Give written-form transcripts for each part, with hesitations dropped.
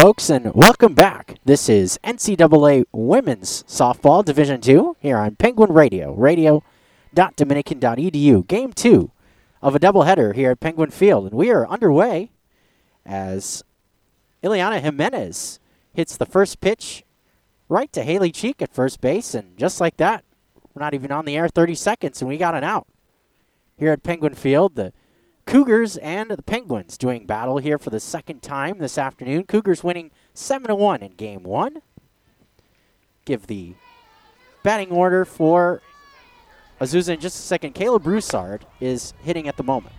folks, and welcome back. This is NCAA Women's Softball Division II here on Penguin Radio, radio.dominican.edu. Game 2 of a doubleheader here at Penguin Field, and we are underway as Ileana Jimenez hits the first pitch right to Haley Cheek at first base, and just like that, we're not even on the air 30 seconds, and we got an out. Here at Penguin Field, the Cougars and the Penguins doing battle here for the second time this afternoon. Cougars winning 7-1 in Game 1. Give the batting order for Azusa in just a second. Kayla Broussard is hitting at the moment.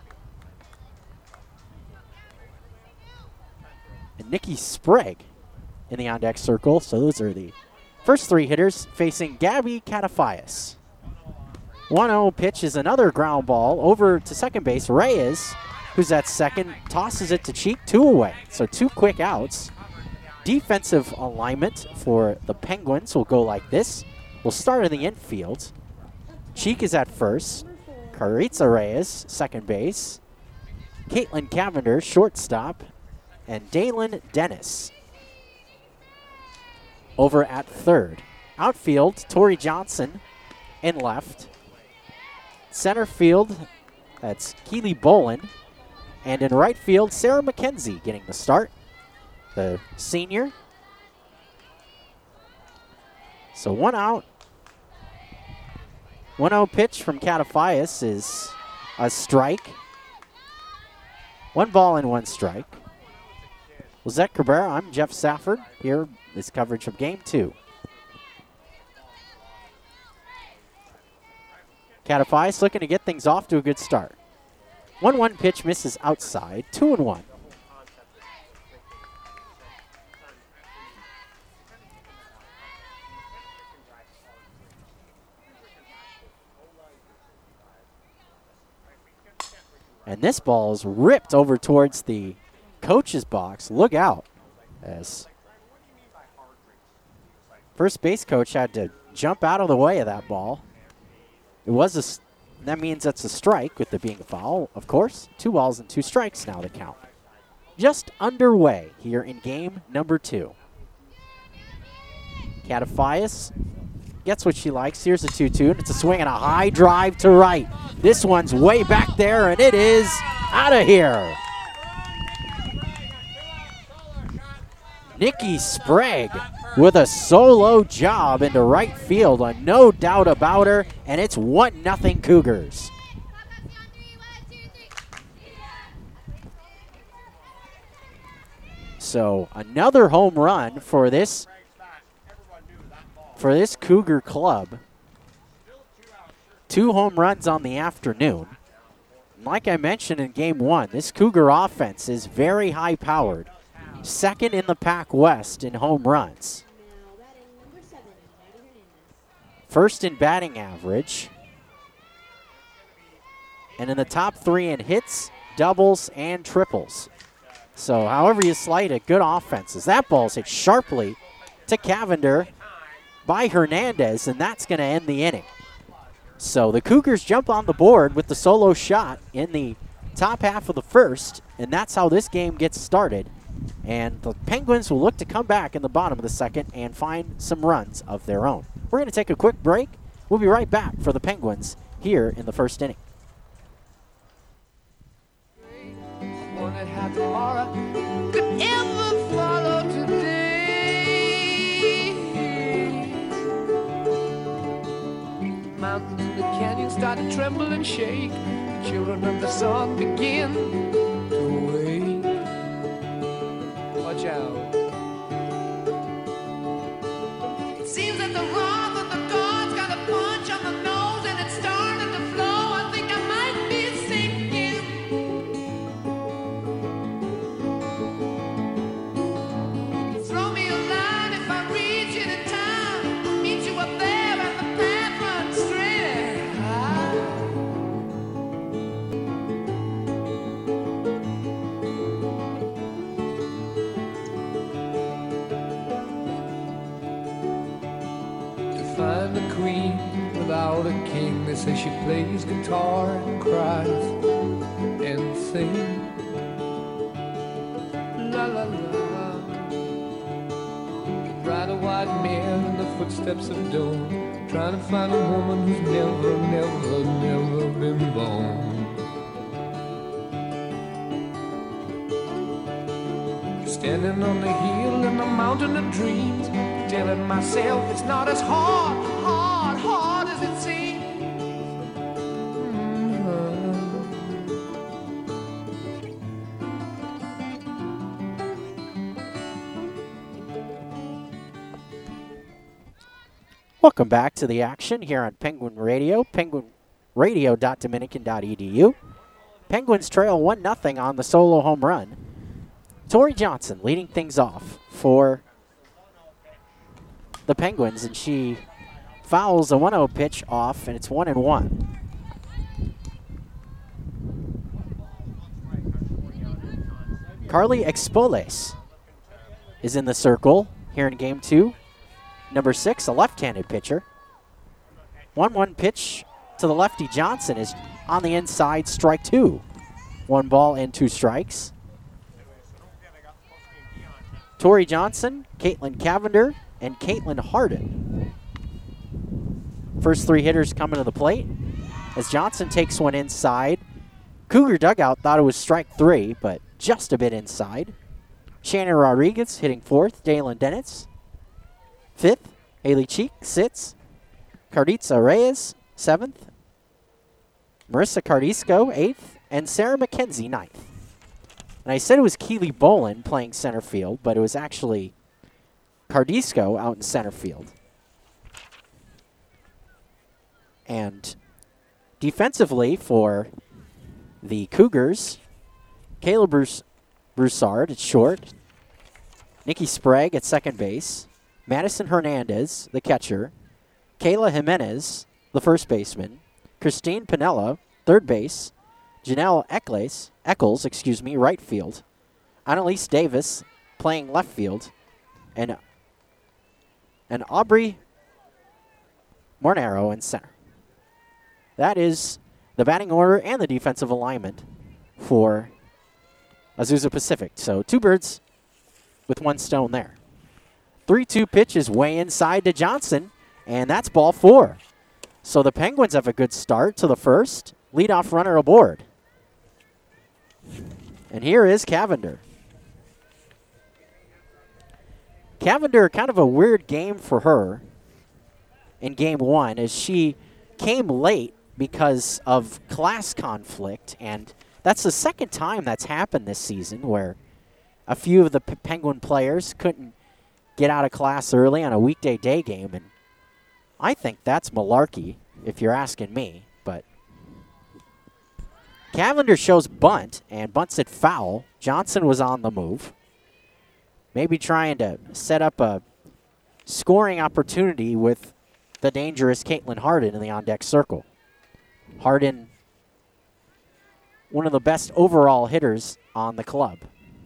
And Nikki Sprague in the on-deck circle. So those are the first three hitters facing Gabby Catafias. 1-0 pitch is another ground ball over to second base. Reyes, who's at second, tosses it to Cheek, 2 away. So 2 quick outs. Defensive alignment for the Penguins will go like this. We'll start in the infield. Cheek is at first. Caritza Reyes, second base. Caitlin Cavender, shortstop. And Dalen Dennis over at third. Outfield, Tori Johnson in left. Center field, that's Keely Bolin. And in right field, Sarah McKenzie getting the start, the senior. So 1 out. 1-0 pitch from Catafias is a strike. 1 ball and 1 strike. Lizette Cabrera, I'm Jeff Safford. Here is coverage of Game 2. Catafias looking to get things off to a good start. 1-1 pitch misses outside, 2-1. And this ball is ripped over towards the coach's box. Look out, as first base coach had to jump out of the way of that ball. It was that means that's a strike with it being a foul, of course. 2 balls and 2 strikes now to count. Just underway here in game number 2. Catafias gets what she likes. Here's a 2-2, and it's a swing and a high drive to right. This one's way back there, and it is out of here. Nikki Sprague with a solo job into right field, no doubt about her, and it's 1-0 Cougars. So another home run for this Cougar club. 2 home runs on the afternoon. Like I mentioned in Game 1, this Cougar offense is very high-powered. Second in the Pac West in home runs. First in batting average. And in the top 3 in hits, doubles, and triples. So however you slice it, good offenses. That ball's hit sharply to Cavender by Hernandez, and that's going to end the inning. So the Cougars jump on the board with the solo shot in the top half of the first, and that's how this game gets started. And the Penguins will look to come back in the bottom of the second and find some runs of their own. We're going to take a quick break. We'll be right back for the Penguins here in the first inning. Mountains in the canyon start to tremble and shake. The children of the sun begin to wake. Watch out. It seems that the wrath of the gods got a punch on the nose and it's starting to flow. I think I might be sinking. Throw me a line if I reach it in time. Meet you up there and the path runs straight. Find a queen without a king. They say she plays guitar and cries and sings. La la la. footsteps of doom, trying to find a woman who's never, never, never been born. Standing on the hill in the mountain of dreams, telling myself it's not as hard as it seems. Welcome back to the action here on Penguin Radio, penguinradio.dominican.edu. Penguins trail 1-0 on the solo home run. Tori Johnson leading things off for the Penguins, and she fouls a 1-0 pitch off, and it's 1-1. Carly Expoles is in the circle here in game 2. Number 6, a left-handed pitcher. 1-1 pitch to the lefty Johnson is on the inside, strike 2. 1 ball and 2 strikes. Tori Johnson, Caitlin Cavender, and Caitlin Harden. First 3 hitters coming to the plate as Johnson takes one inside. Cougar dugout thought it was strike 3, but just a bit inside. Shannon Rodriguez hitting 4th, Dalen Dennis 5th, Haley Cheek sits. Carditza Reyes 7th. Marissa Cardisco 8th, and Sarah McKenzie 9th. And I said it was Keely Bolin playing center field, but it was actually Cardisco out in center field. And defensively for the Cougars, Kayla Broussard at short, Nikki Sprague at second base, Madison Hernandez, the catcher, Kayla Jimenez, the first baseman, Christine Pinella, third base, Janelle Eccles, right field, Annalise Davis playing left field, and Aubrey Mornaro in center. That is the batting order and the defensive alignment for Azusa Pacific. So 2 birds with 1 stone there. 3-2 pitch is way inside to Johnson, and that's ball 4. So the Penguins have a good start to the first. Leadoff runner aboard. And here is Cavender. Cavender, kind of a weird game for her in game 1 as she came late because of class conflict, and that's the second time that's happened this season where a few of the Penguin players couldn't get out of class early on a weekday day game, and I think that's malarkey if you're asking me, but Cavender shows bunt, and bunts it foul. Johnson was on the move. Maybe trying to set up a scoring opportunity with the dangerous Caitlin Harden in the on-deck circle. Harden, one of the best overall hitters on the club.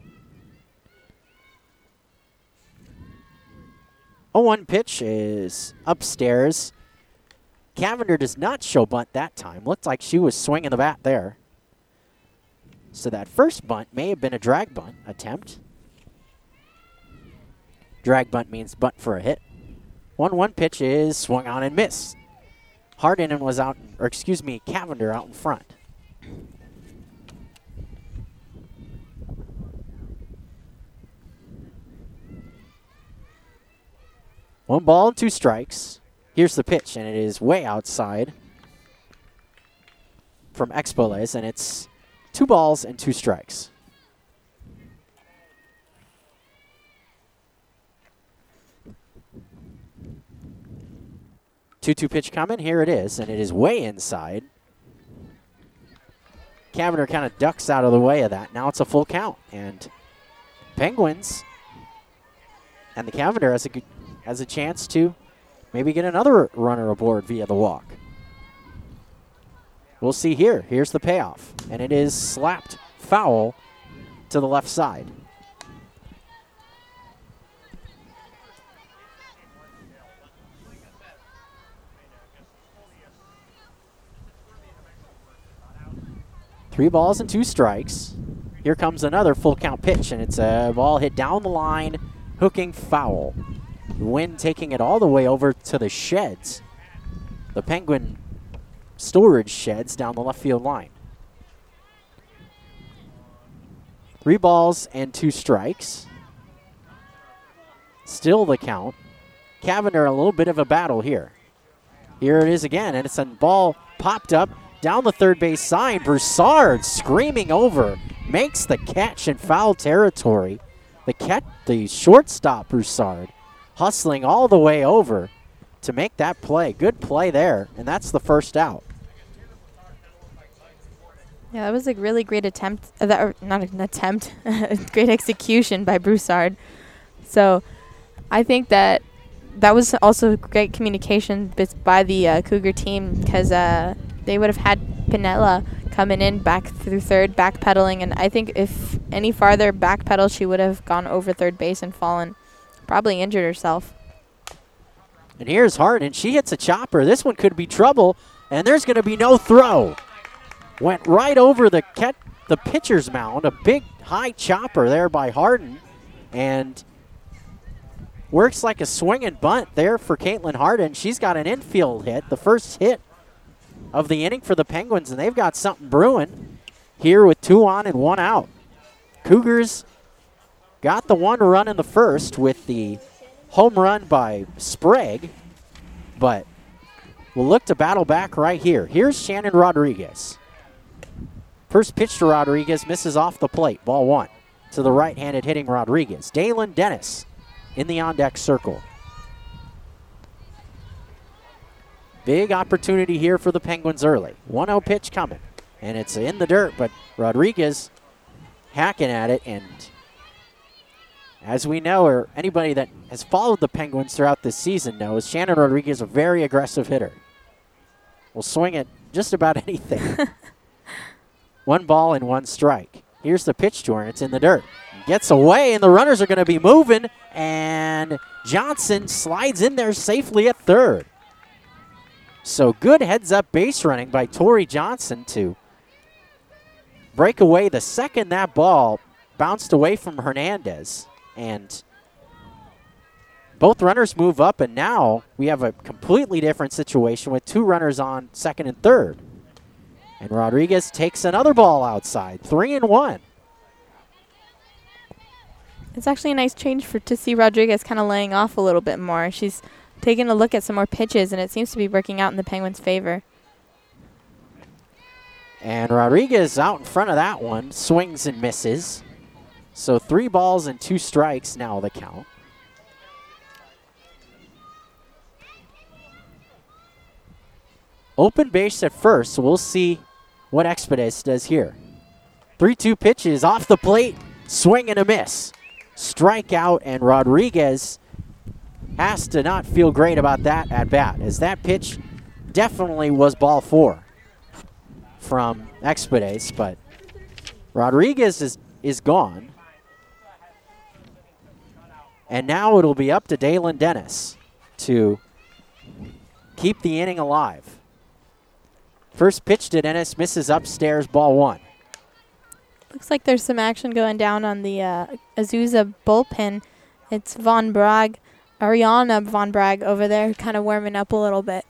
0-1 pitch is upstairs. Cavender does not show bunt that time. Looked like she was swinging the bat there. So that first bunt may have been a drag bunt attempt. Drag bunt means bunt for a hit. 1-1 pitch is swung on and missed. Harden was out, Cavender out in front. One ball and 2 strikes. Here's the pitch, and it is way outside from Expoles, and it's 2 balls and 2 strikes. Two pitch coming. Here it is, and it is way inside. Cavender kind of ducks out of the way of that. Now it's a full count, and Penguins and the Cavender has a chance to maybe get another runner aboard via the walk. We'll see here. Here's the payoff, and it is slapped foul to the left side. Three balls and 2 strikes. Here comes another full count pitch, and it's a ball hit down the line, hooking foul. The wind taking it all the way over to the sheds. The Penguin storage sheds down the left field line. 3 balls and 2 strikes. Still the count. Cavender a little bit of a battle here. Here it is again, and it's a ball popped up down the third base side. Broussard screaming over, makes the catch in foul territory. The shortstop Broussard hustling all the way over to make that play. Good play there, and that's the first out. Yeah, that was a really great attempt. Not an attempt, great execution by Broussard. So I think that was also great communication by the Cougar team, because they would have had Pinella coming in back through third, backpedaling, and I think if any farther backpedal, she would have gone over third base and fallen, probably injured herself. And here's Harden. She hits a chopper. This one could be trouble, and there's going to be no throw. Went right over the pitcher's mound, a big high chopper there by Harden, and works like a swing and bunt there for Caitlin Harden. She's got an infield hit, the first hit of the inning for the Penguins, and they've got something brewing here with 2 on and 1 out. Cougars got the 1 run in the first with the home run by Sprague, but will look to battle back right here. Here's Shannon Rodriguez. First pitch to Rodriguez, misses off the plate. Ball 1 to the right-handed hitting Rodriguez. Dalen Dennis in the on-deck circle. Big opportunity here for the Penguins early. 1-0 pitch coming, and it's in the dirt, but Rodriguez hacking at it, and as we know, or anybody that has followed the Penguins throughout this season knows, Shannon Rodriguez is a very aggressive hitter. Will swing at just about anything. 1 ball and 1 strike. Here's the pitch to her, and it's in the dirt. Gets away, and the runners are going to be moving, and Johnson slides in there safely at third. So good heads-up base running by Tori Johnson to break away the second that ball bounced away from Hernandez. And both runners move up, and now we have a completely different situation with 2 runners on second and third. And Rodriguez takes another ball outside, 3-1. It's actually a nice change to see Rodriguez kind of laying off a little bit more. She's taking a look at some more pitches, and it seems to be working out in the Penguins' favor. And Rodriguez out in front of that one, swings and misses. So 3 balls and 2 strikes now the count. Open base at first, so we'll see what Expedis does here. 3-2 pitches off the plate, swing and a miss. Strikeout, and Rodriguez has to not feel great about that at bat, as that pitch definitely was ball 4 from Expedis, but Rodriguez is gone. And now it'll be up to Dalen Dennis to keep the inning alive. First pitch to Dennis, misses upstairs, ball 1. Looks like there's some action going down on the Azusa bullpen. It's Von Bragg, Ariana Von Bragg over there, kind of warming up a little bit.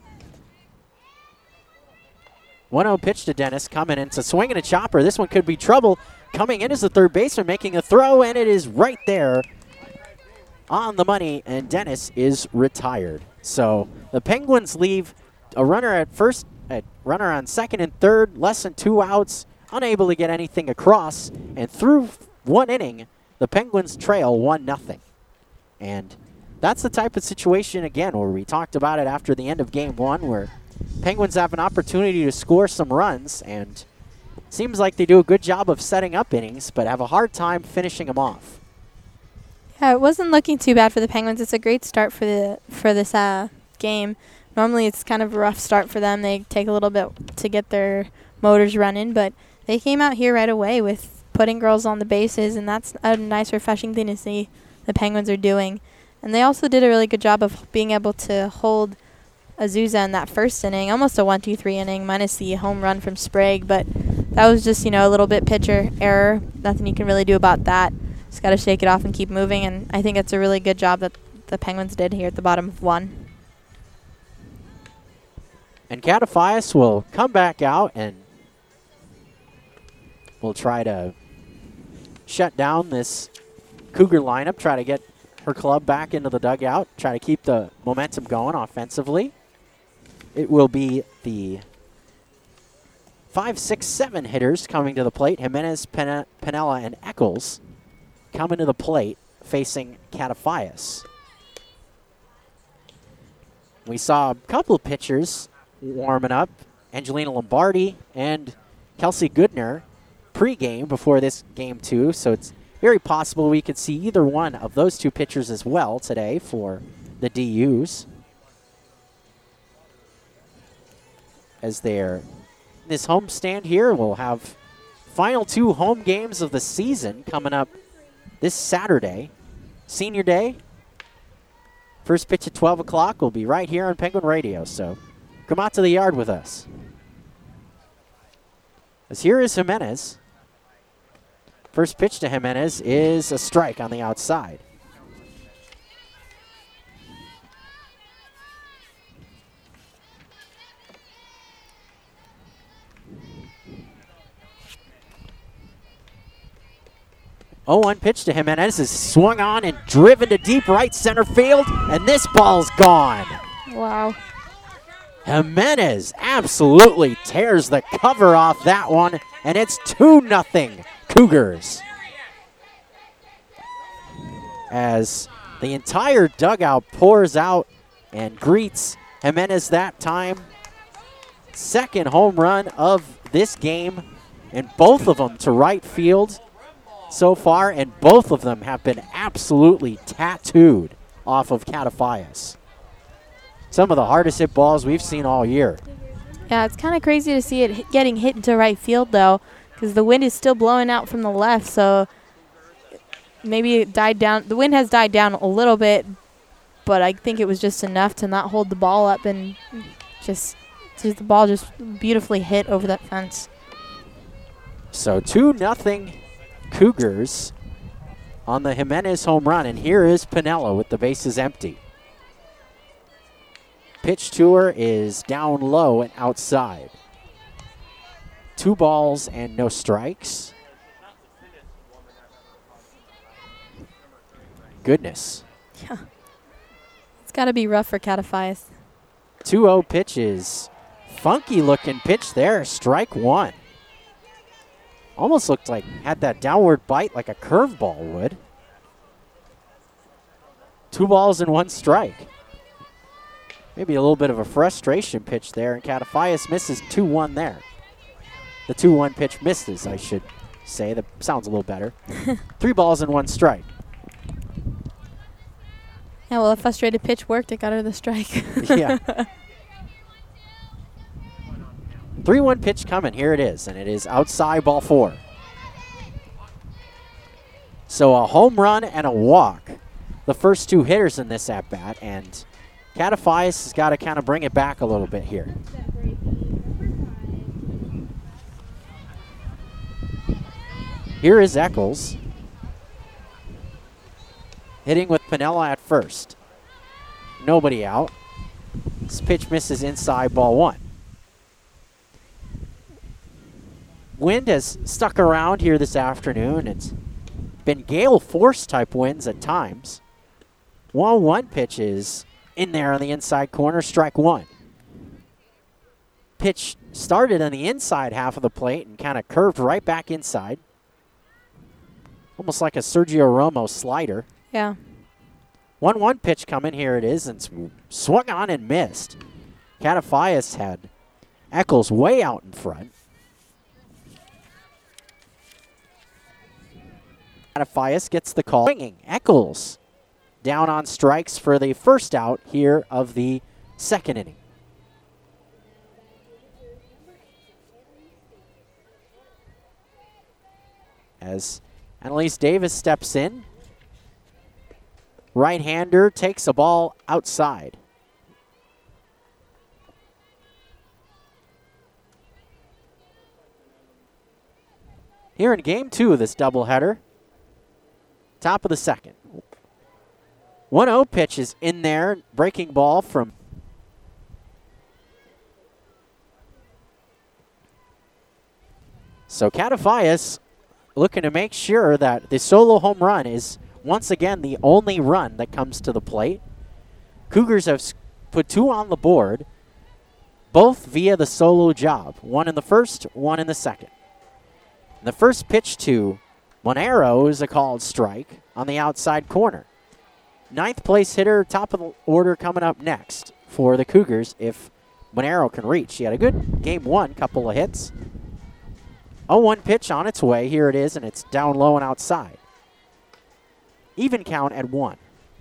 1-0 pitch to Dennis, coming in. It's a swing and a chopper. This one could be trouble. Coming in is the third baseman, making a throw, and it is right there on the money, and Dennis is retired. So the Penguins leave a runner at first, a runner on second and third, less than 2 outs, unable to get anything across, and through 1 inning, the Penguins trail 1-0. And that's the type of situation, again, where we talked about it after the end of game 1, where Penguins have an opportunity to score some runs, and seems like they do a good job of setting up innings, but have a hard time finishing them off. Yeah, it wasn't looking too bad for the Penguins. It's a great start for this game. Normally it's kind of a rough start for them. They take a little bit to get their motors running, but they came out here right away with putting girls on the bases, and that's a nice, refreshing thing to see the Penguins are doing. And they also did a really good job of being able to hold Azusa in that first inning, almost a 1-2-3 inning, minus the home run from Sprague, but that was just, a little bit pitcher error. Nothing you can really do about that. Just got to shake it off and keep moving, and I think it's a really good job that the Penguins did here at the bottom of 1. And Catafias will come back out and will try to shut down this Cougar lineup, try to get her club back into the dugout, try to keep the momentum going offensively. It will be the 5, 6, 7 hitters coming to the plate. Jimenez, Pinella, and Eccles coming to the plate facing Catafias. We saw a couple of pitchers warming up, Angelina Lombardi and Kelsey Goodner pregame before this game 2, so it's very possible we could see either one of those 2 pitchers as well today for the DUs. As they're in this homestand here, we'll have final 2 home games of the season coming up this Saturday. Senior Day. First pitch at 12 o'clock will be right here on Penguin Radio, so come out to the yard with us. As here is Jimenez. First pitch to Jimenez is a strike on the outside. Oh, 1 pitch to Jimenez is swung on and driven to deep right center field, and this ball's gone. Wow. Jimenez absolutely tears the cover off that one, and it's 2-0 Cougars. As the entire dugout pours out and greets Jimenez that time. Second home run of this game, and both of them to right field so far, and both of them have been absolutely tattooed off of Catafias. Some of the hardest hit balls we've seen all year. Yeah, it's kind of crazy to see it getting hit into right field, though, because the wind is still blowing out from the left, so maybe it died down. The wind has died down a little bit, but I think it was just enough to not hold the ball up and just the ball just beautifully hit over that fence. So 2-0 Cougars on the Jimenez home run, and here is Pinella with the bases empty. Pitch to her is down low and outside. 2 balls and no strikes. Goodness. Yeah. It's got to be rough for Catafias. 2-0 pitch is funky looking pitch there. Strike 1. Almost looked like had that downward bite like a curveball would. 2 balls and 1 strike. Maybe a little bit of a frustration pitch there, and Catafias misses 2-1 there. The 2-1 pitch misses, I should say. That sounds a little better. 3 balls and 1 strike. Yeah, well, a frustrated pitch worked. It got her the strike. Yeah. 3-1 pitch coming. Here it is, and it is outside, ball 4. So a home run and a walk. The first 2 hitters in this at-bat, and Catafias has got to kind of bring it back a little bit here. Here is Eccles, hitting with Pinella at first. Nobody out. This pitch misses inside, ball 1. Wind has stuck around here this afternoon. It's been gale force type winds at times. 1-1 pitch is in there on the inside corner, strike 1. Pitch started on the inside half of the plate and kind of curved right back inside. Almost like a Sergio Romo slider. Yeah. 1-1 pitch coming. Here it is, and swung on and missed. Catafias had Eccles way out in front. Catafias gets the call. Swinging. Eccles down on strikes for the first out here of the second inning. As Annalise Davis steps in, right-hander takes a ball outside. Here in game 2 of this doubleheader, top of the second. 1-0 pitch is in there. Breaking ball from so Catafias looking to make sure that the solo home run is once again the only run that comes to the plate. Cougars have put 2 on the board, both via the solo job. 1 in the first, 1 in the second. The first pitch to Monero is a called strike on the outside corner. 9th place hitter, top of the order coming up next for the Cougars if Monero can reach. He had a good game 1, couple of hits. 0-1 pitch on its way. Here it is, and it's down low and outside. Even count at 1.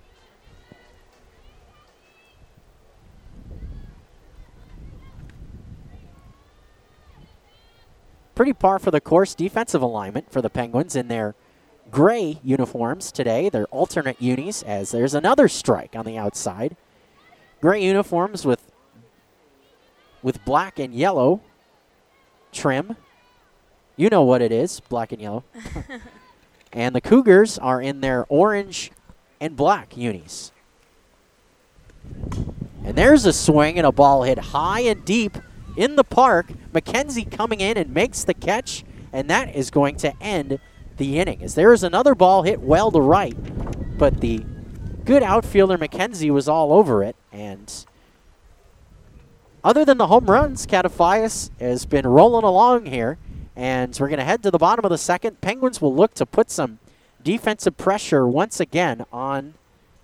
Pretty par for the course defensive alignment for the Penguins in their gray uniforms today. Their alternate unis, as there's another strike on the outside. Gray uniforms with black and yellow trim. You know what it is, black and yellow. And the Cougars are in their orange and black unis. And there's a swing and a ball hit high and deep in the park. McKenzie coming in and makes the catch, and that is going to end the inning. As there is another ball hit well to right, but the good outfielder McKenzie was all over it. And other than the home runs, Catafias has been rolling along here. And we're going to head to the bottom of the second. Penguins will look to put some defensive pressure once again on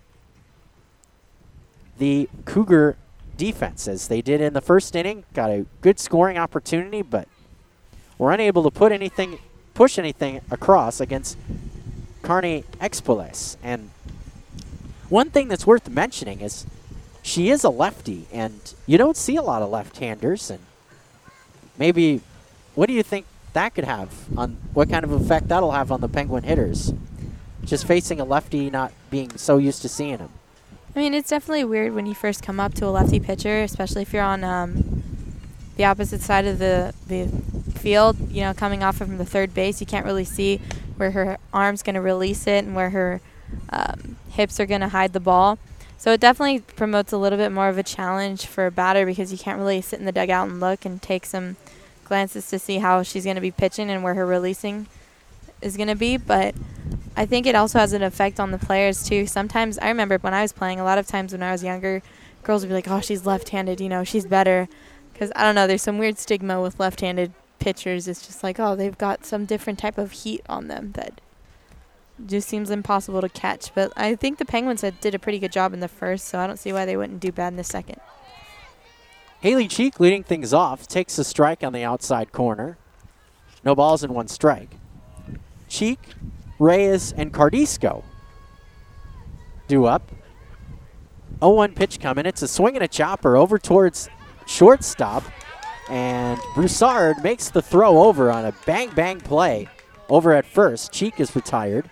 the Cougar defense, as they did in the first inning. Got a good scoring opportunity, but were unable to push anything across against Carney Expoles. And one thing that's worth mentioning is she is a lefty, and you don't see a lot of left-handers. And maybe, what do you think that could have on what kind of effect that'll have on the Penguin hitters? Just facing a lefty, not being so used to seeing him. I mean, it's definitely weird when you first come up to a lefty pitcher, especially if you're on the opposite side of the field, you know, coming off from the third base. You can't really see where her arm's going to release it and where her hips are going to hide the ball. So it definitely promotes a little bit more of a challenge for a batter, because you can't really sit in the dugout and look and take some glances to see how she's going to be pitching and where her releasing is going to be. But I think it also has an effect on the players too. Sometimes, I remember when I was playing, a lot of times when I was younger, girls would be like, oh, she's left-handed, you know, she's better. Because, I don't know, there's some weird stigma with left-handed pitchers. It's just like, oh, they've got some different type of heat on them that just seems impossible to catch. But I think the Penguins did a pretty good job in the first, so I don't see why they wouldn't do bad in the second. Haley Cheek leading things off, takes a strike on the outside corner. No balls and 1 strike. Cheek, Reyes, and Cardisco due up. 0-1 pitch coming. It's a swing and a chopper over towards shortstop. And Broussard makes the throw over on a bang-bang play over at first. Cheek is retired.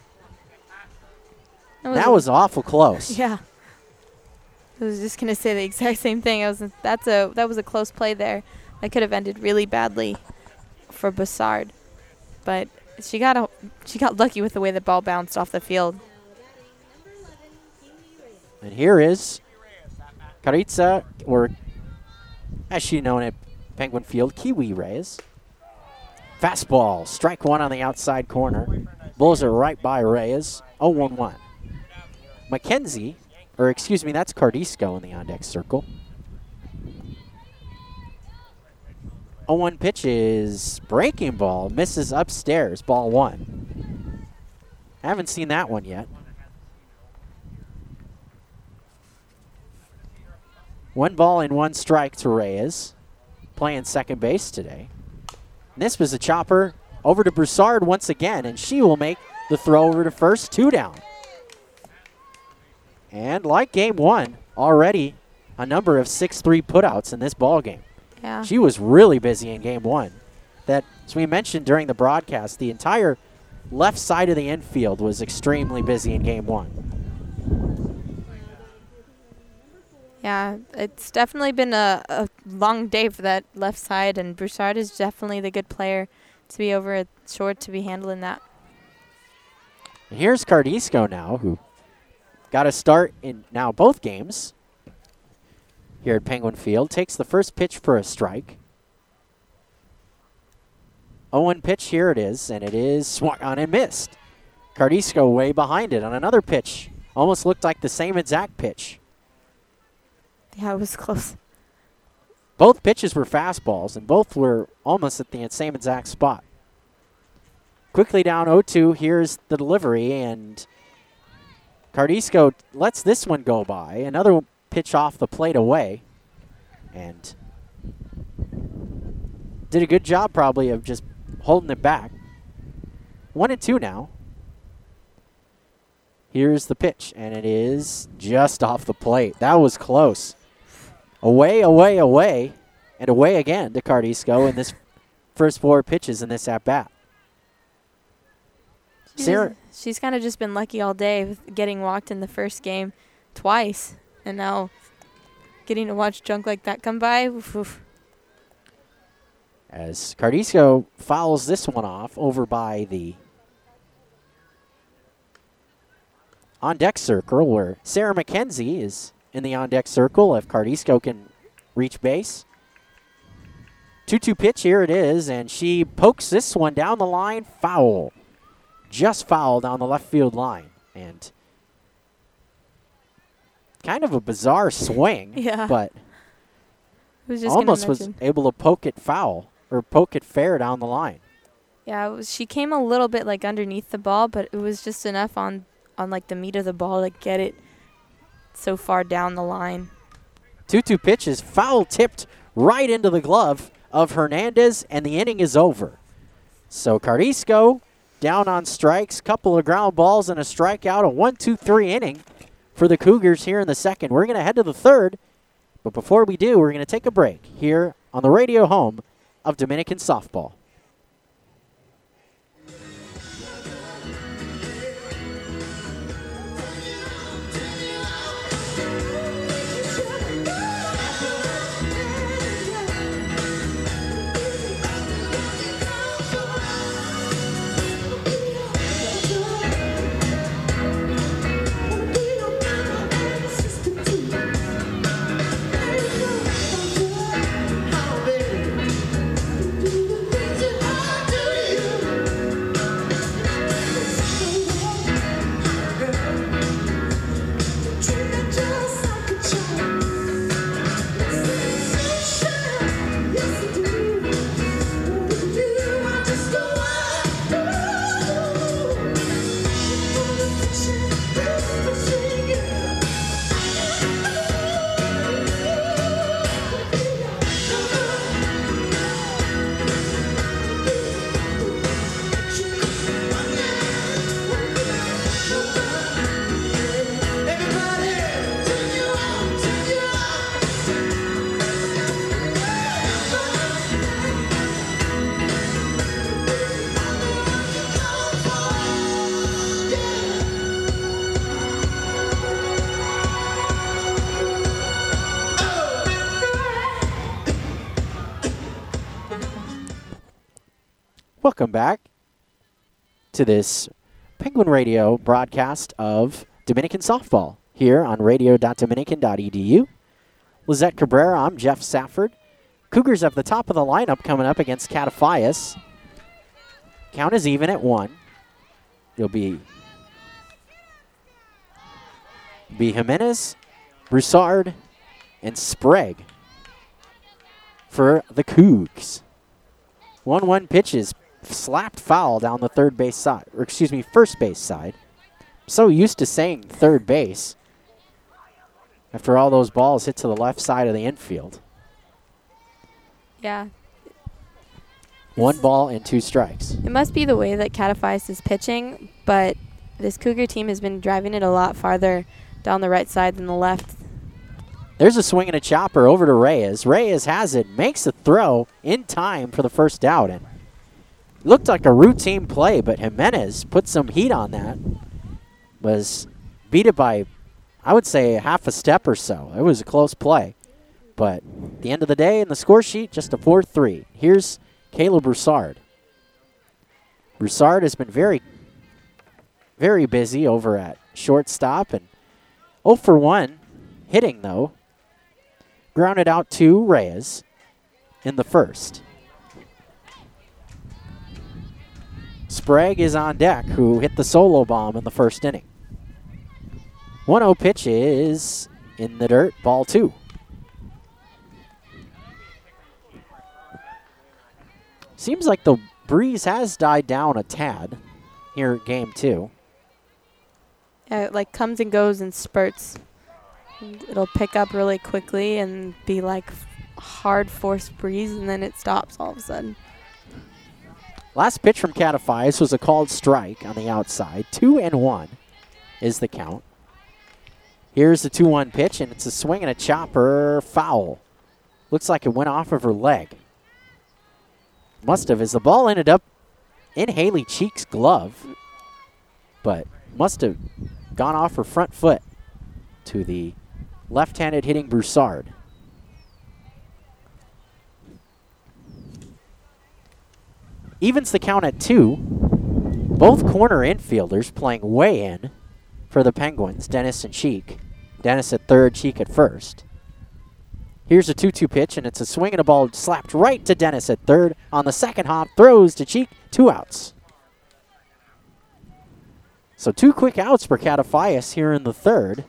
That was awful close. Yeah. I was just gonna say the exact same thing. That was a close play there. That could have ended really badly for Broussard, but she got lucky with the way the ball bounced off the field. And here is Caritza, or as she's known at Penguin Field, Kiwi Reyes. Fastball, strike 1 on the outside corner. Blows it right by Reyes. 0-1-1. McKenzie. Or, excuse me, that's Cardisco in the on-deck circle. 0-1 pitch is breaking ball. Misses upstairs. Ball 1. I haven't seen that one yet. 1 ball and 1 strike to Reyes. Playing second base today. And this was a chopper over to Broussard once again, and she will make the throw over to first. 2 down. And like game 1, already a number of 6-3 putouts in this ball game. Yeah. She was really busy in game 1. That, as we mentioned during the broadcast, the entire left side of the infield was extremely busy in game 1. Yeah, it's definitely been a long day for that left side, and Broussard is definitely the good player to be over at short to be handling that. And here's Cardisco now, who got a start in now both games here at Penguin Field. Takes the first pitch for a strike. 0-1 pitch, here it is, and it is swung on and missed. Cardisco way behind it on another pitch. Almost looked like the same exact pitch. Yeah, it was close. Both pitches were fastballs, and both were almost at the same exact spot. Quickly down 0-2, here's the delivery, and Cardisco lets this one go by. Another pitch off the plate away, and did a good job probably of just holding it back. 1-2 now. Here's the pitch, and it is just off the plate. That was close. Away, away, away, and away again to Cardisco in this first 4 pitches in this at-bat. She's kind of just been lucky all day with getting walked in the first game twice, and now getting to watch junk like that come by. Oof, oof. As Cardisco fouls this one off over by the on-deck circle, where Sarah McKenzie is in the on-deck circle if Cardisco can reach base. 2-2 pitch, here it is, and she pokes this one down the line, foul. Just foul down the left field line. And kind of a bizarre swing, Yeah. but Was just almost gonna was mention. able to poke it foul or poke it fair down the line. Yeah, she came a little bit like underneath the ball, but it was just enough on like the meat of the ball to get it so far down the line. 2-2 pitch is foul tipped right into the glove of Hernandez, and the inning is over. So Cardisco down on strikes, couple of ground balls and a strikeout, a 1-2-3 inning for the Cougars here in the second. We're going to head to the third, but before we do, we're going to take a break here on the radio home of Dominican softball. Welcome back to this Penguin Radio broadcast of Dominican softball here on radio.dominican.edu. Lizette Cabrera, I'm Jeff Safford. Cougars at the top of the lineup coming up against Catafias. Count is even at 1. It'll be Jimenez, Broussard, and Sprague for the Cougs. 1-1 pitches slapped foul down the third base side, or excuse me, first base side. So used to saying third base after all those balls hit to the left side of the infield. Yeah. 1 ball and 2 strikes. It must be the way that Catafias is pitching, but this Cougar team has been driving it a lot farther down the right side than the left. There's a swing and a chopper over to Reyes. Reyes has it, makes a throw in time for the first out. And looked like a routine play, but Jimenez put some heat on that. Was beat it by, I would say, half a step or so. It was a close play. But at the end of the day, in the score sheet, just a 4-3. Here's Caleb Broussard. Broussard has been very, very busy over at shortstop, and 0 for 1 hitting, though. Grounded out to Reyes in the first. Sprague is on deck, who hit the solo bomb in the first inning. 1-0 pitch is in the dirt, ball 2. Seems like the breeze has died down a tad here at game 2. Yeah, it like comes and goes in spurts. And it'll pick up really quickly and be like hard forced breeze, and then it stops all of a sudden. Last pitch from Catafias was a called strike on the outside. 2-1 is the count. Here's the 2-1 pitch, and it's a swing and a chopper, foul. Looks like it went off of her leg. Must have, as the ball ended up in Haley Cheek's glove, but must have gone off her front foot to the left-handed hitting Broussard. Evens the count at 2. Both corner infielders playing way in for the Penguins, Dennis and Cheek. Dennis at third, Cheek at first. Here's a 2-2 pitch, and it's a swing and a ball slapped right to Dennis at third. On the second hop, throws to Cheek, 2 outs. So 2 quick outs for Catafias here in the third.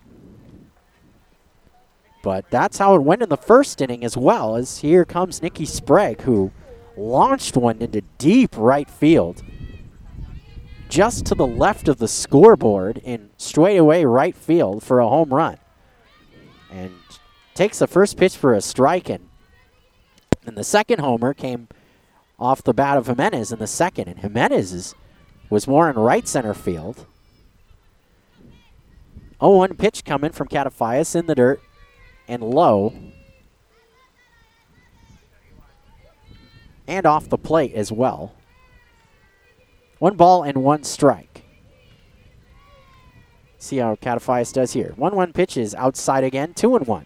But that's how it went in the first inning as well, as here comes Nikki Sprague, who launched one into deep right field, just to the left of the scoreboard in straightaway right field for a home run. And takes the first pitch for a strike, and the second homer came off the bat of Jimenez in the second, and Jimenez was more in right center field. 0-1 pitch coming from Catafias in the dirt and low. And off the plate as well. 1 ball and 1 strike. See how Catafias does here. 1-1 pitch is outside again, 2-1.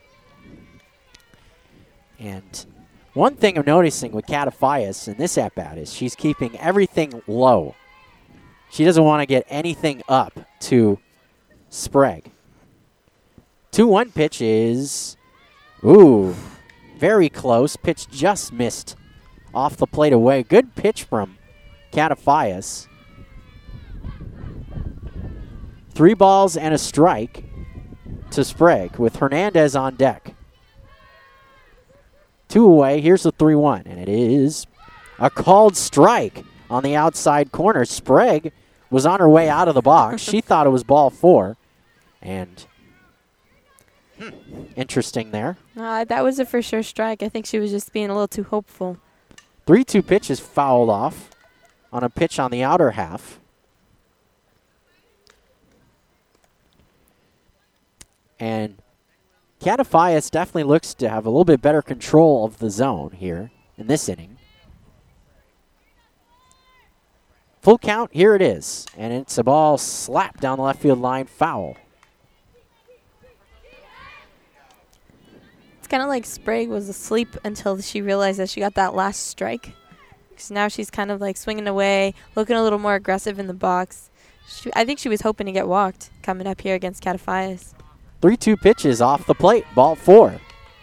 And one thing I'm noticing with Catafias in this at-bat is she's keeping everything low. She doesn't want to get anything up to Sprague. 2-1 pitch is, very close. Pitch just missed off the plate away. Good pitch from Catafias. 3 balls and a strike to Sprague with Hernandez on deck. 2 away. Here's the 3-1, and it is a called strike on the outside corner. Sprague was on her way out of the box. She thought it was ball 4, and interesting there. That was a for sure strike. I think she was just being a little too hopeful. 3-2 pitch is fouled off on a pitch on the outer half. And Catafias definitely looks to have a little bit better control of the zone here in this inning. Full count, here it is. And it's a ball slapped down the left field line, foul. It's kind of like Sprague was asleep until she realized that she got that last strike. Because now she's kind of like swinging away, looking a little more aggressive in the box. I think she was hoping to get walked coming up here against Catafias. 3-2 pitches off the plate, ball 4.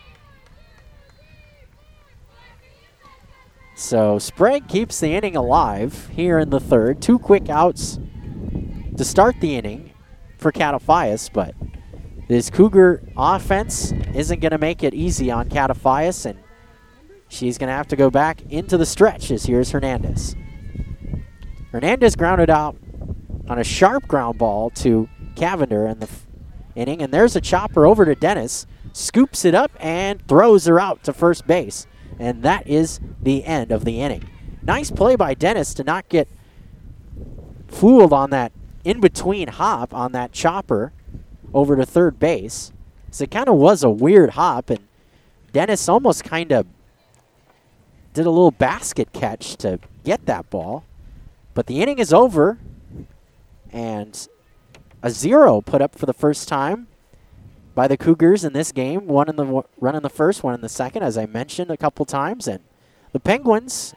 So Sprague keeps the inning alive here in the third. 2 quick outs to start the inning for Catafias, but this Cougar offense isn't going to make it easy on Catafias, and she's going to have to go back into the stretch as here's Hernandez. Hernandez grounded out on a sharp ground ball to Cavender in the inning, and there's a chopper over to Dennis, scoops it up and throws her out to first base, and that is the end of the inning. Nice play by Dennis to not get fooled on that in-between hop on that chopper over to third base. So it kind of was a weird hop, and Dennis almost kind of did a little basket catch to get that ball. But the inning is over, and a 0 put up for the first time by the Cougars in this game. One in the run in the first, one in the second, as I mentioned a couple times. And the Penguins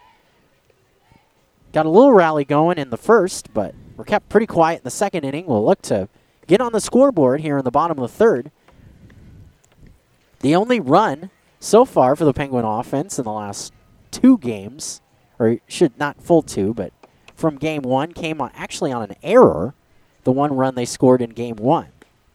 got a little rally going in the first, but were kept pretty quiet in the second inning. We'll look to get on the scoreboard here in the bottom of the third. The only run so far for the Penguin offense in the last 2 games, or should not full 2, but from game 1 came on actually on an error, the one run they scored in game 1.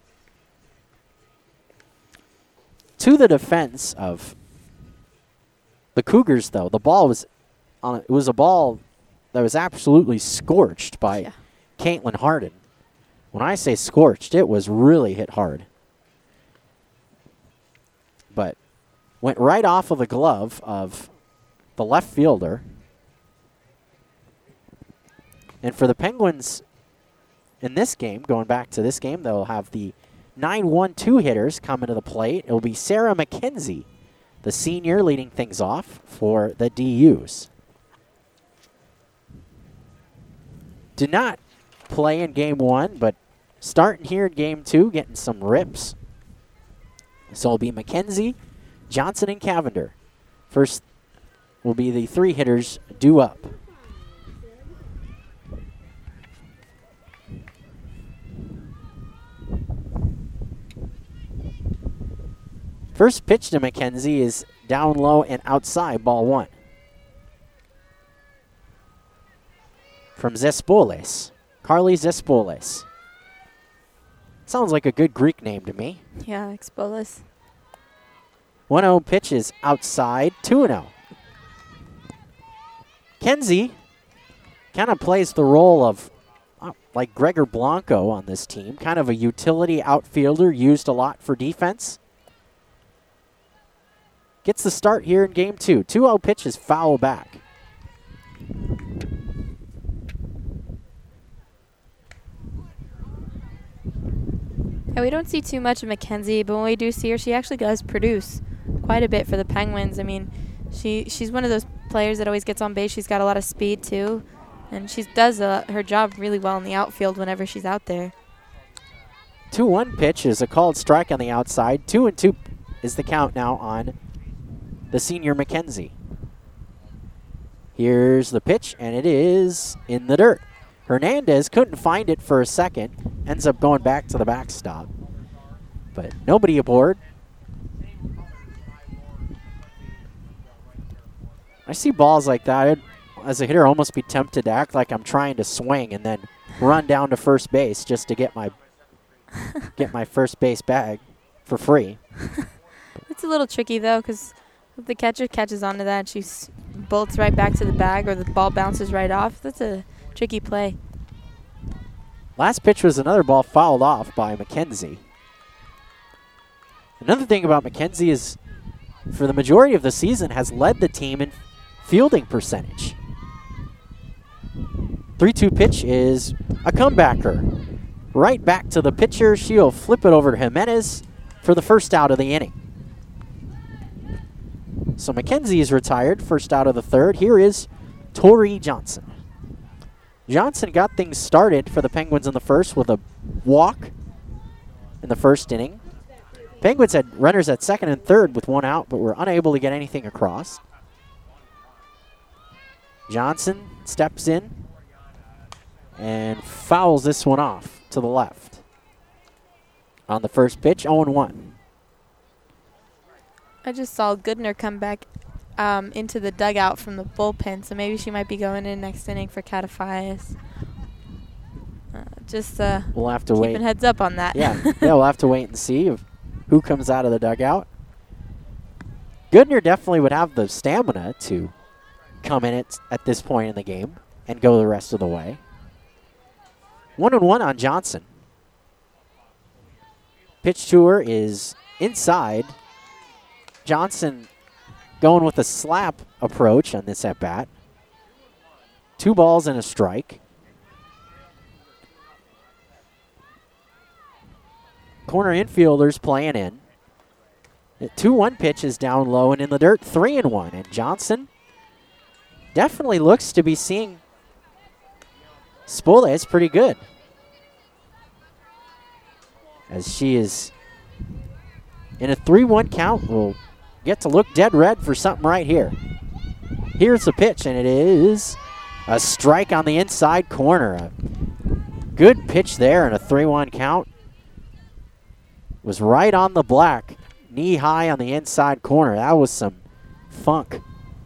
To the defense of the Cougars, though, the ball was it was a ball that was absolutely scorched by Caitlin Harden. When I say scorched, it was really hit hard. But went right off of the glove of the left fielder. And for the Penguins in this game, going back to this game, they'll have the 9-1-2 hitters coming to the plate. It will be Sarah McKenzie, the senior, leading things off for the DUs. Did not play in game 1, but starting here in game 2, getting some rips. So it'll be McKenzie, Johnson, and Cavender. First will be the 3 hitters due up. First pitch to McKenzie is down low and outside, ball 1. From Zespoles, Carly Zespoles. Sounds like a good Greek name to me. Yeah, Expolis. 1-0 pitch is outside, 2-0. Kenzie kind of plays the role of like Gregor Blanco on this team, kind of a utility outfielder used a lot for defense. Gets the start here in game 2. 2-0 pitch is foul back. Yeah, we don't see too much of McKenzie, but when we do see her, she actually does produce quite a bit for the Penguins. I mean, she's one of those players that always gets on base. She's got a lot of speed, too, and she does her job really well in the outfield whenever she's out there. 2-1 pitch is a called strike on the outside. 2-2 is the count now on the senior McKenzie. Here's the pitch, and it is in the dirt. Hernandez couldn't find it for a second, ends up going back to the backstop. But nobody aboard. I see balls like that. I'd, as a hitter, almost be tempted to act like I'm trying to swing and then run down to first base just to get my first base bag for free. It's a little tricky, though, because if the catcher catches onto that, she bolts right back to the bag or the ball bounces right off. That's a tricky play. Last pitch was another ball fouled off by McKenzie. Another thing about McKenzie is, for the majority of the season, has led the team in fielding percentage. 3-2 pitch is a comebacker. Right back to the pitcher. She'll flip it over to Jimenez for the first out of the inning. So McKenzie is retired, first out of the third. Here is Tori Johnson. Johnson got things started for the Penguins in the first with a walk in the first inning. Penguins had runners at second and third with 1 out, but were unable to get anything across. Johnson steps in and fouls this one off to the left. On the first pitch, 0-1. I just saw Goodner come back into the dugout from the bullpen, so maybe she might be going in next inning for Catafias. We'll have to wait. Keeping heads up on that. Yeah, we'll have to wait and see who comes out of the dugout. Goodner definitely would have the stamina to come in at this point in the game and go the rest of the way. 1-1 on Johnson. Pitch to her is inside. Johnson going with a slap approach on this at-bat. 2 balls and a strike. Corner infielders playing in. The 2-1 pitch is down low and in the dirt, 3-1. And Johnson definitely looks to be seeing Spoles pretty good, as she is in a 3-1 count. Will get to look dead red for something right here. Here's the pitch, and it is a strike on the inside corner. A good pitch there in a 3-1 count. was right on the black, knee high on the inside corner. That was some funk.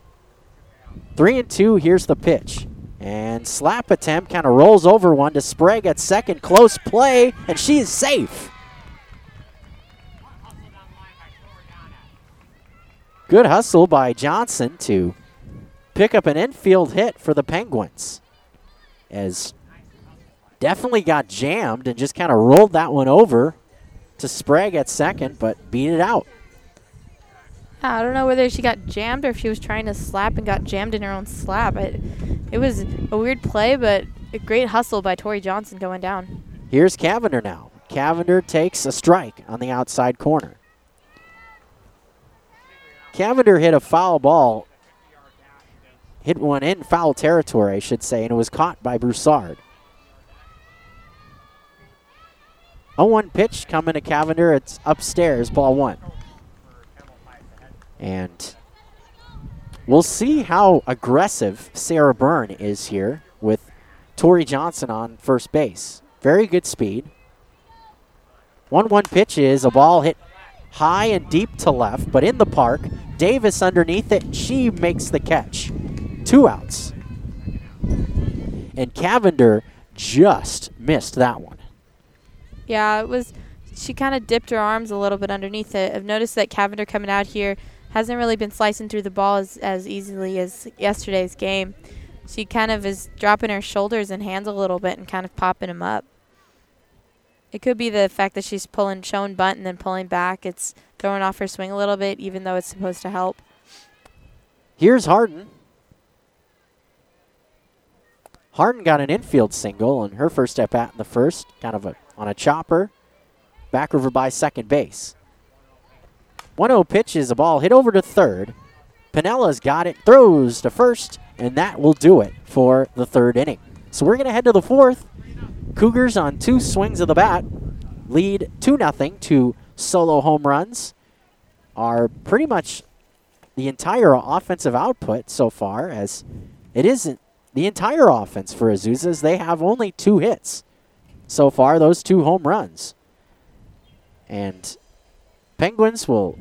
3-2, here's the pitch. And slap attempt kind of rolls over one to Sprague at second. Close play, and she is safe. Good hustle by Johnson to pick up an infield hit for the Penguins. As definitely got jammed and just kind of rolled that one over to Sprague at second, but beat it out. I don't know whether she got jammed or if she was trying to slap and got jammed in her own slap. It was a weird play, but a great hustle by Tori Johnson going down. Here's Cavender now. Cavender takes a strike on the outside corner. Cavender hit a foul ball, hit one in foul territory, I should say, and it was caught by Broussard. 0-1 pitch coming to Cavender. It's upstairs, ball one. And we'll see how aggressive Sarah Byrne is here with Tori Johnson on first base. Very good speed. 1-1 pitch is a ball hit high and deep to left, but in the park. Davis underneath it, and she makes the catch. 2 outs. And Cavender just missed that one. Yeah, it was. She kind of dipped her arms a little bit underneath it. I've noticed that Cavender coming out here hasn't really been slicing through the ball as easily as yesterday's game. She kind of is dropping her shoulders and hands a little bit and kind of popping them up. It could be the fact that she's showing bunt and then pulling back. It's throwing off her swing a little bit, even though it's supposed to help. Here's Harden. Harden got an infield single on her first at bat in the first, kind of on a chopper, back over by second base. 1-0 pitch is a ball hit over to third. Pinella's got it, throws to first, and that will do it for the third inning. So we're going to head to the fourth. Cougars on 2 swings of the bat lead 2-0 to solo home runs. Are pretty much the entire offensive output so far, as it isn't the entire offense for Azusa's. They have only 2 hits so far, those 2 home runs. And Penguins will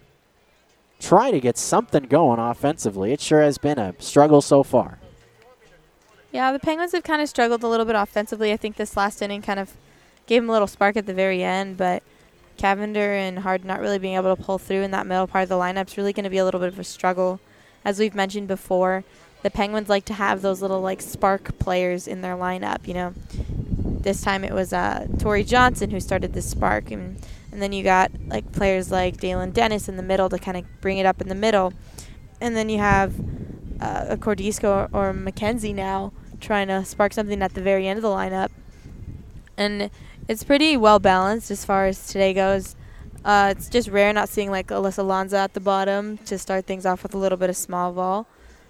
try to get something going offensively. It sure has been a struggle so far. Yeah, the Penguins have kind of struggled a little bit offensively. I think this last inning kind of gave them a little spark at the very end, but Cavender and Harden not really being able to pull through in that middle part of the lineup is really going to be a little bit of a struggle. As we've mentioned before, the Penguins like to have those little spark players in their lineup. This time it was Tori Johnson who started this spark, and then you got players like Dalen Dennis in the middle to kind of bring it up in the middle, and then you have a Cordisco or Mackenzie now trying to spark something at the very end of the lineup. And it's pretty well balanced as far as today goes. It's just rare not seeing Alyssa Lanza at the bottom to start things off with a little bit of small ball.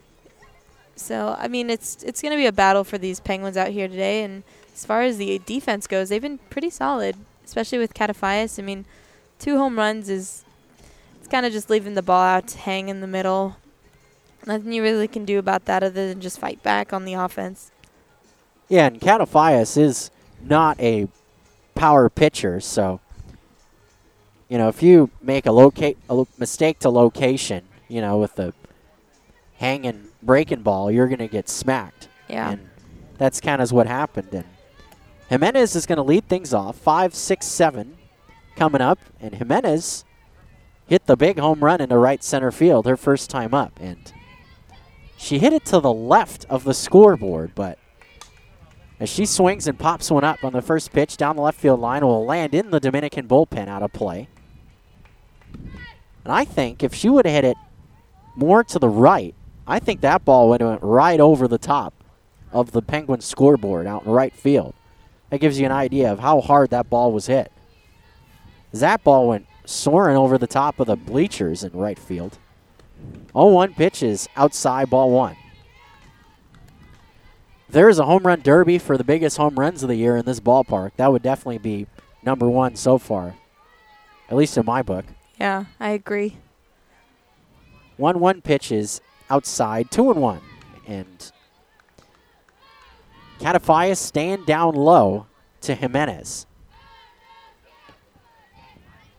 So, I mean, it's going to be a battle for these Penguins out here today. And as far as the defense goes, they've been pretty solid, especially with Catafias. I mean, 2 home runs it's kind of just leaving the ball out to hang in the middle. Nothing you really can do about that other than just fight back on the offense. Yeah, and Catafias is not a power pitcher, so if you make a mistake to location, with the hanging breaking ball, you're going to get smacked. Yeah. And that's kind of what happened. And Jimenez is going to lead things off, 5, 6, 7 coming up, and Jimenez hit the big home run into right center field her first time up, and she hit it to the left of the scoreboard, but as she swings and pops one up on the first pitch down the left field line, will land in the Dominican bullpen out of play. And I think if she would have hit it more to the right, I think that ball would have went right over the top of the Penguins scoreboard out in right field. That gives you an idea of how hard that ball was hit. That ball went soaring over the top of the bleachers in right field. 0-1 pitch is outside, ball 1. There's a home run derby for the biggest home runs of the year in this ballpark. That would definitely be number 1 so far, at least in my book. Yeah, I agree. 1-1 pitch is outside, 2-1. And Catafias staying down low to Jimenez.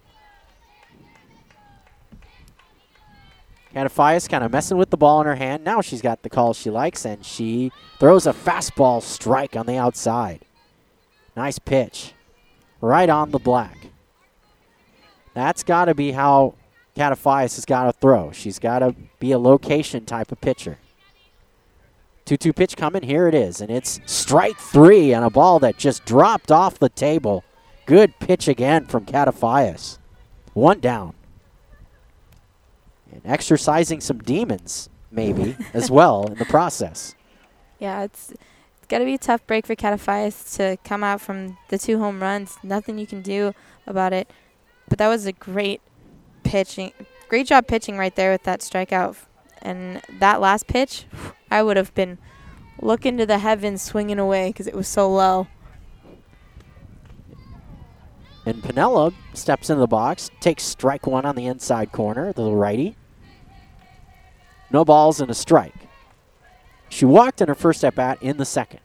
Catafias kind of messing with the ball in her hand. Now she's got the call she likes, and she throws a fastball strike on the outside. Nice pitch. Right on the black. That's got to be how Catafias has got to throw. She's got to be a location type of pitcher. 2-2 pitch coming. Here it is, and it's strike 3 on a ball that just dropped off the table. Good pitch again from Catafias. 1 down. And exercising some demons, maybe, as well in the process. Yeah, it's got to be a tough break for Catafias to come out from the 2 home runs. Nothing you can do about it. But that was a great pitching. Great job pitching right there with that strikeout. And that last pitch, I would have been looking to the heavens swinging away because it was so low. And Piniella steps into the box, takes strike 1 on the inside corner, the righty. No balls and a strike. She walked in her first at-bat in the second.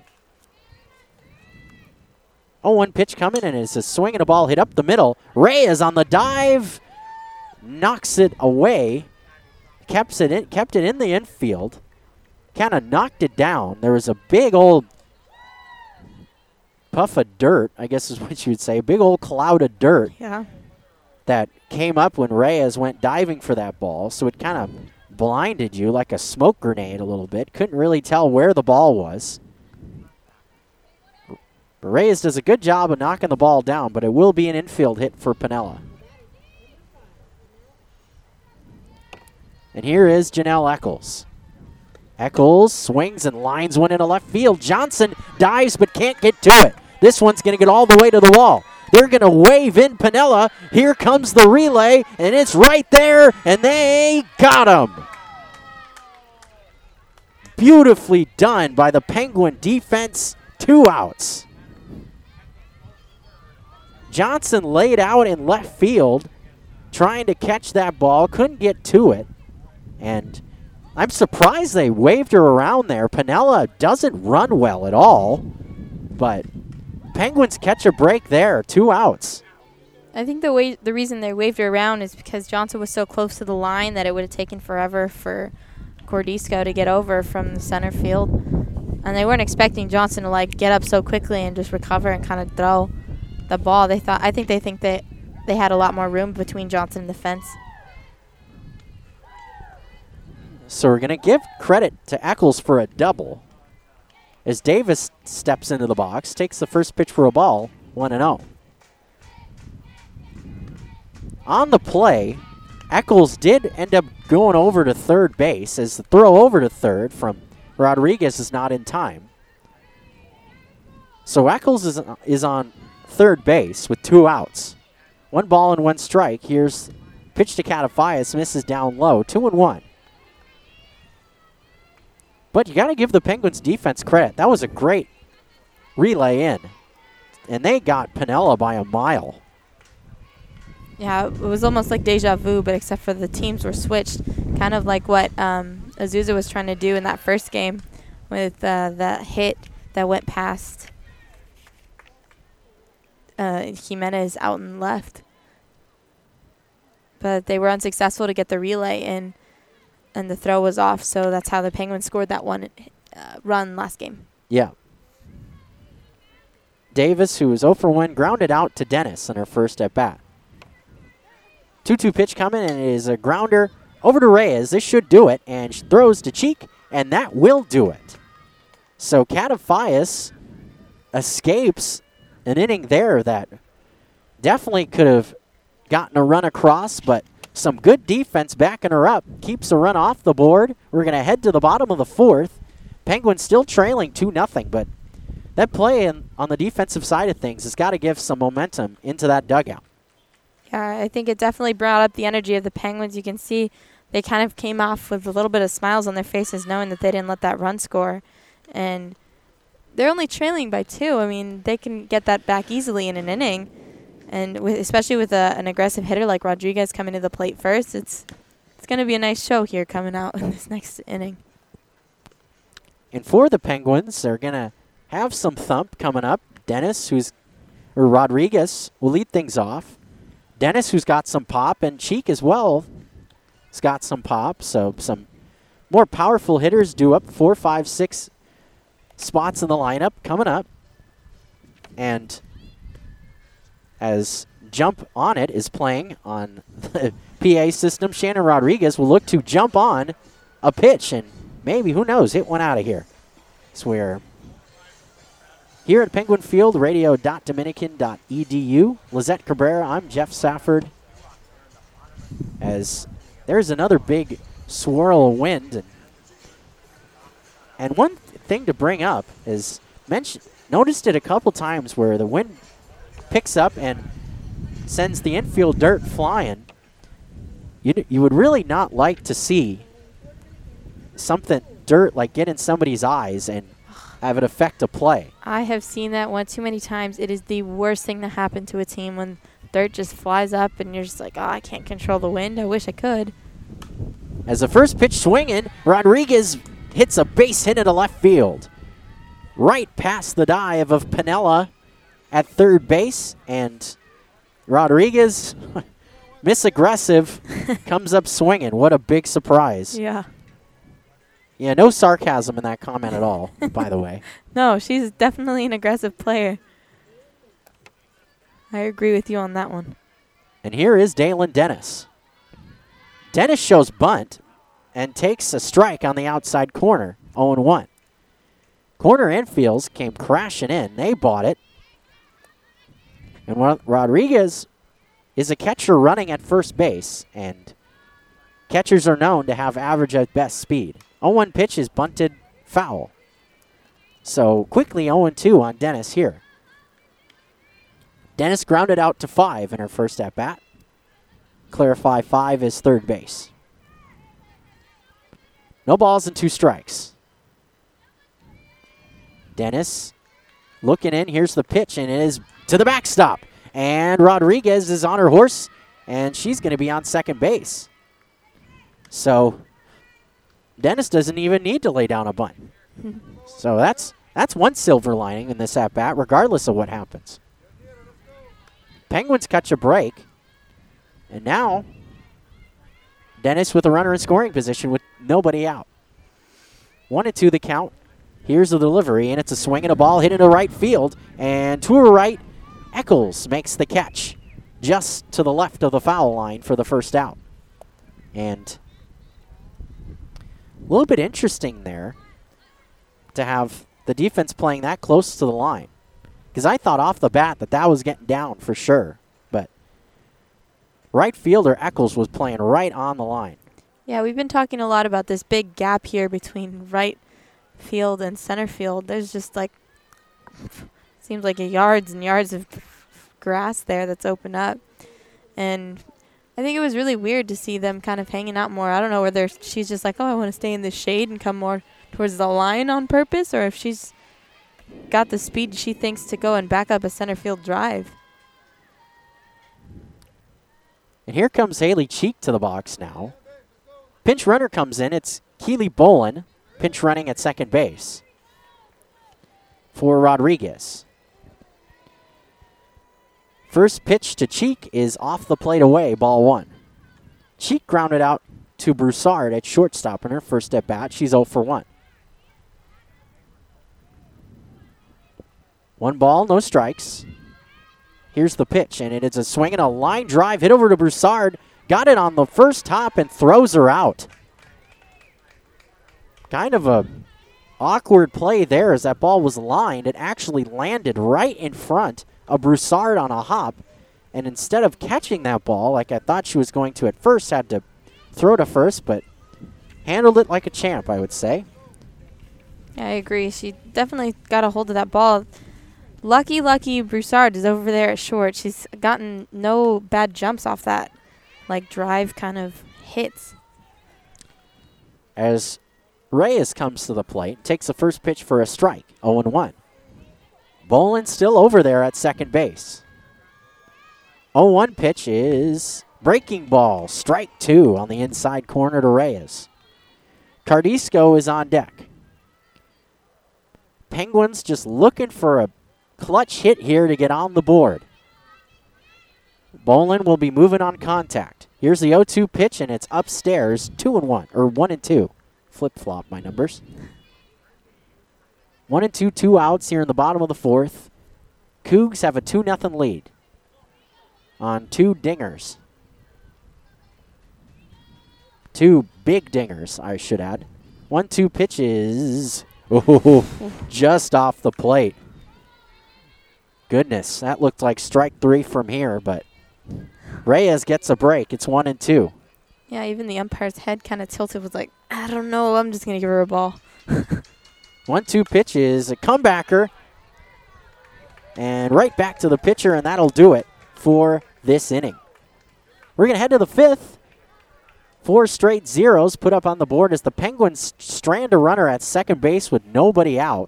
0-1 pitch coming, and it's a swing and a ball hit up the middle. Reyes on the dive, knocks it away, kept it in the infield, kind of knocked it down. There was a big old puff of dirt, I guess is what you would say, a big old cloud of dirt that came up when Reyes went diving for that ball, so it kind of blinded you like a smoke grenade a little bit. Couldn't really tell where the ball was. Reyes does a good job of knocking the ball down, but it will be an infield hit for Piniella. And here is Janelle Eccles. Eccles swings and lines one into left field. Johnson dives but can't get to it. This one's going to get all the way to the wall. They're going to wave in Piniella. Here comes the relay, and it's right there, and they got him. Beautifully done by the Penguin defense. 2 outs. Johnson laid out in left field, trying to catch that ball, couldn't get to it. And I'm surprised they waved her around there. Piniella doesn't run well at all, but Penguins catch a break there. 2 outs. I think the reason they waved her around is because Johnson was so close to the line that it would have taken forever for Cordisco to get over from the center field. And they weren't expecting Johnson to get up so quickly and just recover and kind of throw the ball. I think that they had a lot more room between Johnson and the fence. So we're going to give credit to Eccles for a double as Davis steps into the box, takes the first pitch for a ball, 1-0. On the play, Eccles did end up going over to third base as the throw over to third from Rodriguez is not in time. So Eccles is on third base with 2 outs. 1 ball and 1 strike. Here's pitch to Catafias, misses down low, 2-1. But you got to give the Penguins defense credit. That was a great relay in. And they got Piniella by a mile. Yeah, it was almost like deja vu, but except for the teams were switched. Kind of like what Azusa was trying to do in that first game with that hit that went past Jimenez out and left. But they were unsuccessful to get the relay in, and the throw was off, so that's how the Penguins scored that one run last game. Yeah. Davis, who was 0 for 1, grounded out to Dennis in her first at-bat. 2-2 pitch coming, and it is a grounder over to Reyes. This should do it, and she throws to Cheek, and that will do it. So Catafias escapes an inning there that definitely could have gotten a run across, but some good defense backing her up. Keeps a run off the board. We're going to head to the bottom of the 4th. Penguins still trailing 2-0, but that play on the defensive side of things has got to give some momentum into that dugout. Yeah, I think it definitely brought up the energy of the Penguins. You can see they kind of came off with a little bit of smiles on their faces knowing that they didn't let that run score. And they're only trailing by 2. I mean, they can get that back easily in an inning. And especially with an aggressive hitter like Rodriguez coming to the plate first, it's going to be a nice show here coming out in this next inning. And for the Penguins, they're going to have some thump coming up. Rodriguez will lead things off. Dennis, who's got some pop, and Cheek as well. It's got some pop, so some more powerful hitters due up 4, 5, 6 spots in the lineup coming up. And as Jump On It is playing on the PA system, Shannon Rodriguez will look to jump on a pitch and maybe, who knows, hit one out of here. So we're here at Penguin Field, radio.dominican.edu. Lizette Cabrera, I'm Jeff Safford. As there's another big swirl of wind. And one thing to bring up is, noticed it a couple times where the wind picks up and sends the infield dirt flying. You would really not like to see something dirt like get in somebody's eyes and have it affect a play. I have seen that one too many times. It is the worst thing to happen to a team when dirt just flies up and you're just like, oh, I can't control the wind. I wish I could. As the first pitch swinging, Rodriguez hits a base hit into left field. Right past the dive of Pinella at third base, and Rodriguez, miss aggressive, comes up swinging. What a big surprise. Yeah. Yeah, no sarcasm in that comment at all, by the way. No, she's definitely an aggressive player. I agree with you on that one. And here is Dalen Dennis. Dennis shows bunt and takes a strike on the outside corner, 0-1. Corner infields came crashing in. They bought it. And Rodriguez is a catcher running at first base, and catchers are known to have average at best speed. 0-1 pitch is bunted foul. So quickly 0-2 on Dennis here. Dennis grounded out to 5 in her first at-bat. Clarify 5 is third base. No balls and 2 strikes. Dennis looking in. Here's the pitch, and it is to the backstop. And Rodriguez is on her horse, and she's going to be on second base. So Dennis doesn't even need to lay down a bunt. So that's one silver lining in this at-bat, regardless of what happens. Penguins catch a break. And now Dennis with a runner in scoring position with nobody out. 1-2 the count. Here's the delivery, and it's a swing and a ball hit into right field. And to her right, Eccles makes the catch just to the left of the foul line for the first out. And a little bit interesting there to have the defense playing that close to the line. Because I thought off the bat that was getting down for sure. But right fielder Eccles was playing right on the line. Yeah, we've been talking a lot about this big gap here between right field and center field. There's just like, seems like yards and yards of grass there that's opened up. And I think it was really weird to see them kind of hanging out more. I don't know whether she's just like, oh, I want to stay in the shade and come more towards the line on purpose, or if she's got the speed she thinks to go and back up a center field drive. And here comes Haley Cheek to the box now. Pinch runner comes in. It's Keely Bolin, pinch running at second base for Rodriguez. First pitch to Cheek is off the plate away, ball 1. Cheek grounded out to Broussard at shortstop in her first at bat. She's 0 for 1. 1 ball, no strikes. Here's the pitch, and it is a swing and a line drive hit over to Broussard. Got it on the first hop and throws her out. Kind of a awkward play there as that ball was lined. It actually landed right in front of Broussard on a hop. And instead of catching that ball like I thought she was going to at first, had to throw to first, but handled it like a champ, I would say. Yeah, I agree. She definitely got a hold of that ball. Lucky Broussard is over there at short. She's gotten no bad jumps off that, like, drive kind of hits. As Reyes comes to the plate, takes the first pitch for a strike, 0-1. Bolin still over there at second base. 0-1 pitch is breaking ball, strike 2 on the inside corner to Reyes. Cardisco is on deck. Penguins just looking for a clutch hit here to get on the board. Bolin will be moving on contact. Here's the 0-2 pitch, and it's upstairs, 2-1, or 1-2. Flip-flop my numbers. 1-2, 2 outs here in the bottom of the fourth. Cougs have a 2-0 lead on 2 dingers. 2 big dingers, I should add. 1-2 pitches. Oh, just off the plate. Goodness, that looked like strike 3 from here, but Reyes gets a break. It's 1-2. Yeah, even the umpire's head kind of tilted, was like, I don't know, I'm just going to give her a ball. 1-2 pitch is a comebacker. And right back to the pitcher, and that'll do it for this inning. We're going to head to the 5th. 4 straight zeros put up on the board as the Penguins strand a runner at second base with nobody out.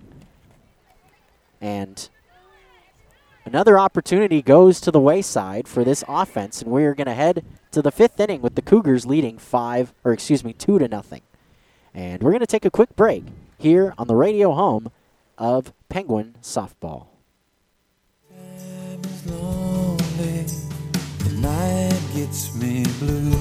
And another opportunity goes to the wayside for this offense, and we're going to head to the 5th inning with the Cougars leading 2-0. And we're going to take a quick break here on the radio home of Penguin softball. Time is lonely, the night gets me blue.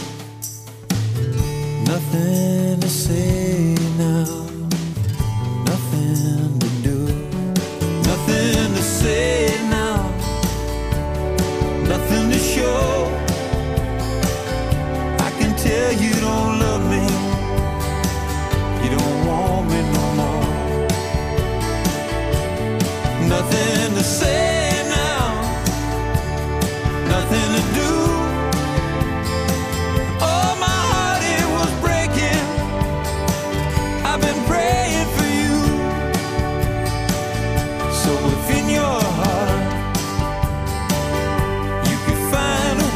Nothing to say now, nothing to do. Nothing to say now, nothing to show. I can tell you don't love me, you don't want me no more. Nothing to say now, nothing to do. Oh, my heart, it was breaking. I've been praying for you. So if in your heart you could find a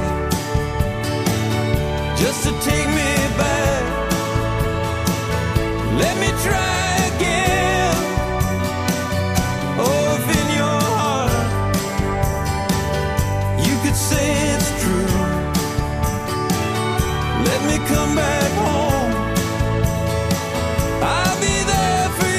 way just to take me back, let me try again. Oh, if in your heart you could say it's true, let me come back home. I'll be there for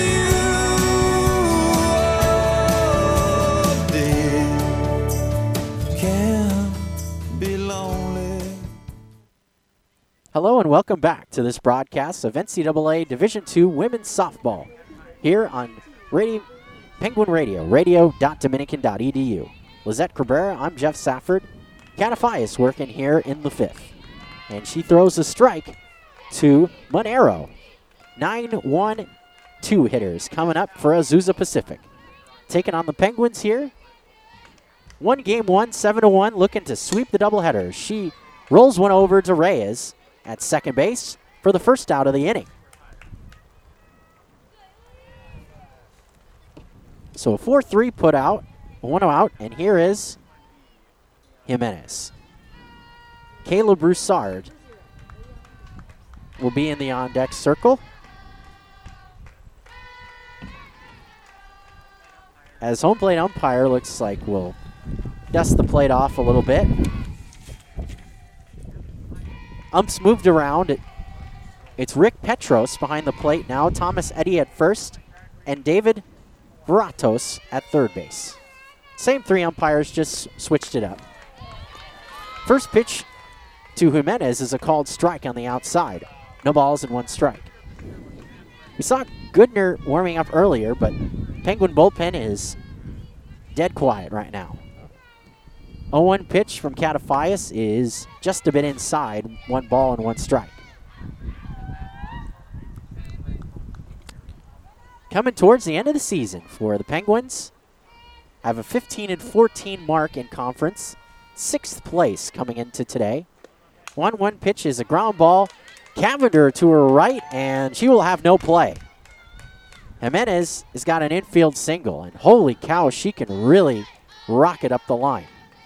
you. Oh, day can be lonely. Hello and welcome back to this broadcast of NCAA Division II Women's Softball here on Penguin Radio, radio.dominican.edu. Lizette Cabrera, I'm Jeff Safford. Catafias working here in the 5th. And she throws a strike to Monero. 9-1-2 hitters coming up for Azusa Pacific. Taking on the Penguins here. One game won, 7-1, looking to sweep the doubleheader. She rolls one over to Reyes at second base for the first out of the inning. So a 4-3 put out, one out, and here is Jimenez. Kayla Broussard will be in the on-deck circle. As home plate umpire looks like we'll dust the plate off a little bit. Umps moved around. It's Rick Petros behind the plate now, Thomas Eddy at first, and David Veratos at third base. Same 3 umpires, just switched it up. First pitch to Jimenez is a called strike on the outside. No balls and 1 strike. We saw Goodner warming up earlier, but Penguin bullpen is dead quiet right now. 0-1 pitch from Catafias is just a bit inside, 1 ball and 1 strike. Coming towards the end of the season for the Penguins. Have a 15-14 mark in conference. 6th place coming into today. 1-1 pitch is a ground ball. Cavender to her right, and she will have no play. Jimenez has got an infield single, and holy cow, she can really rock it up the line.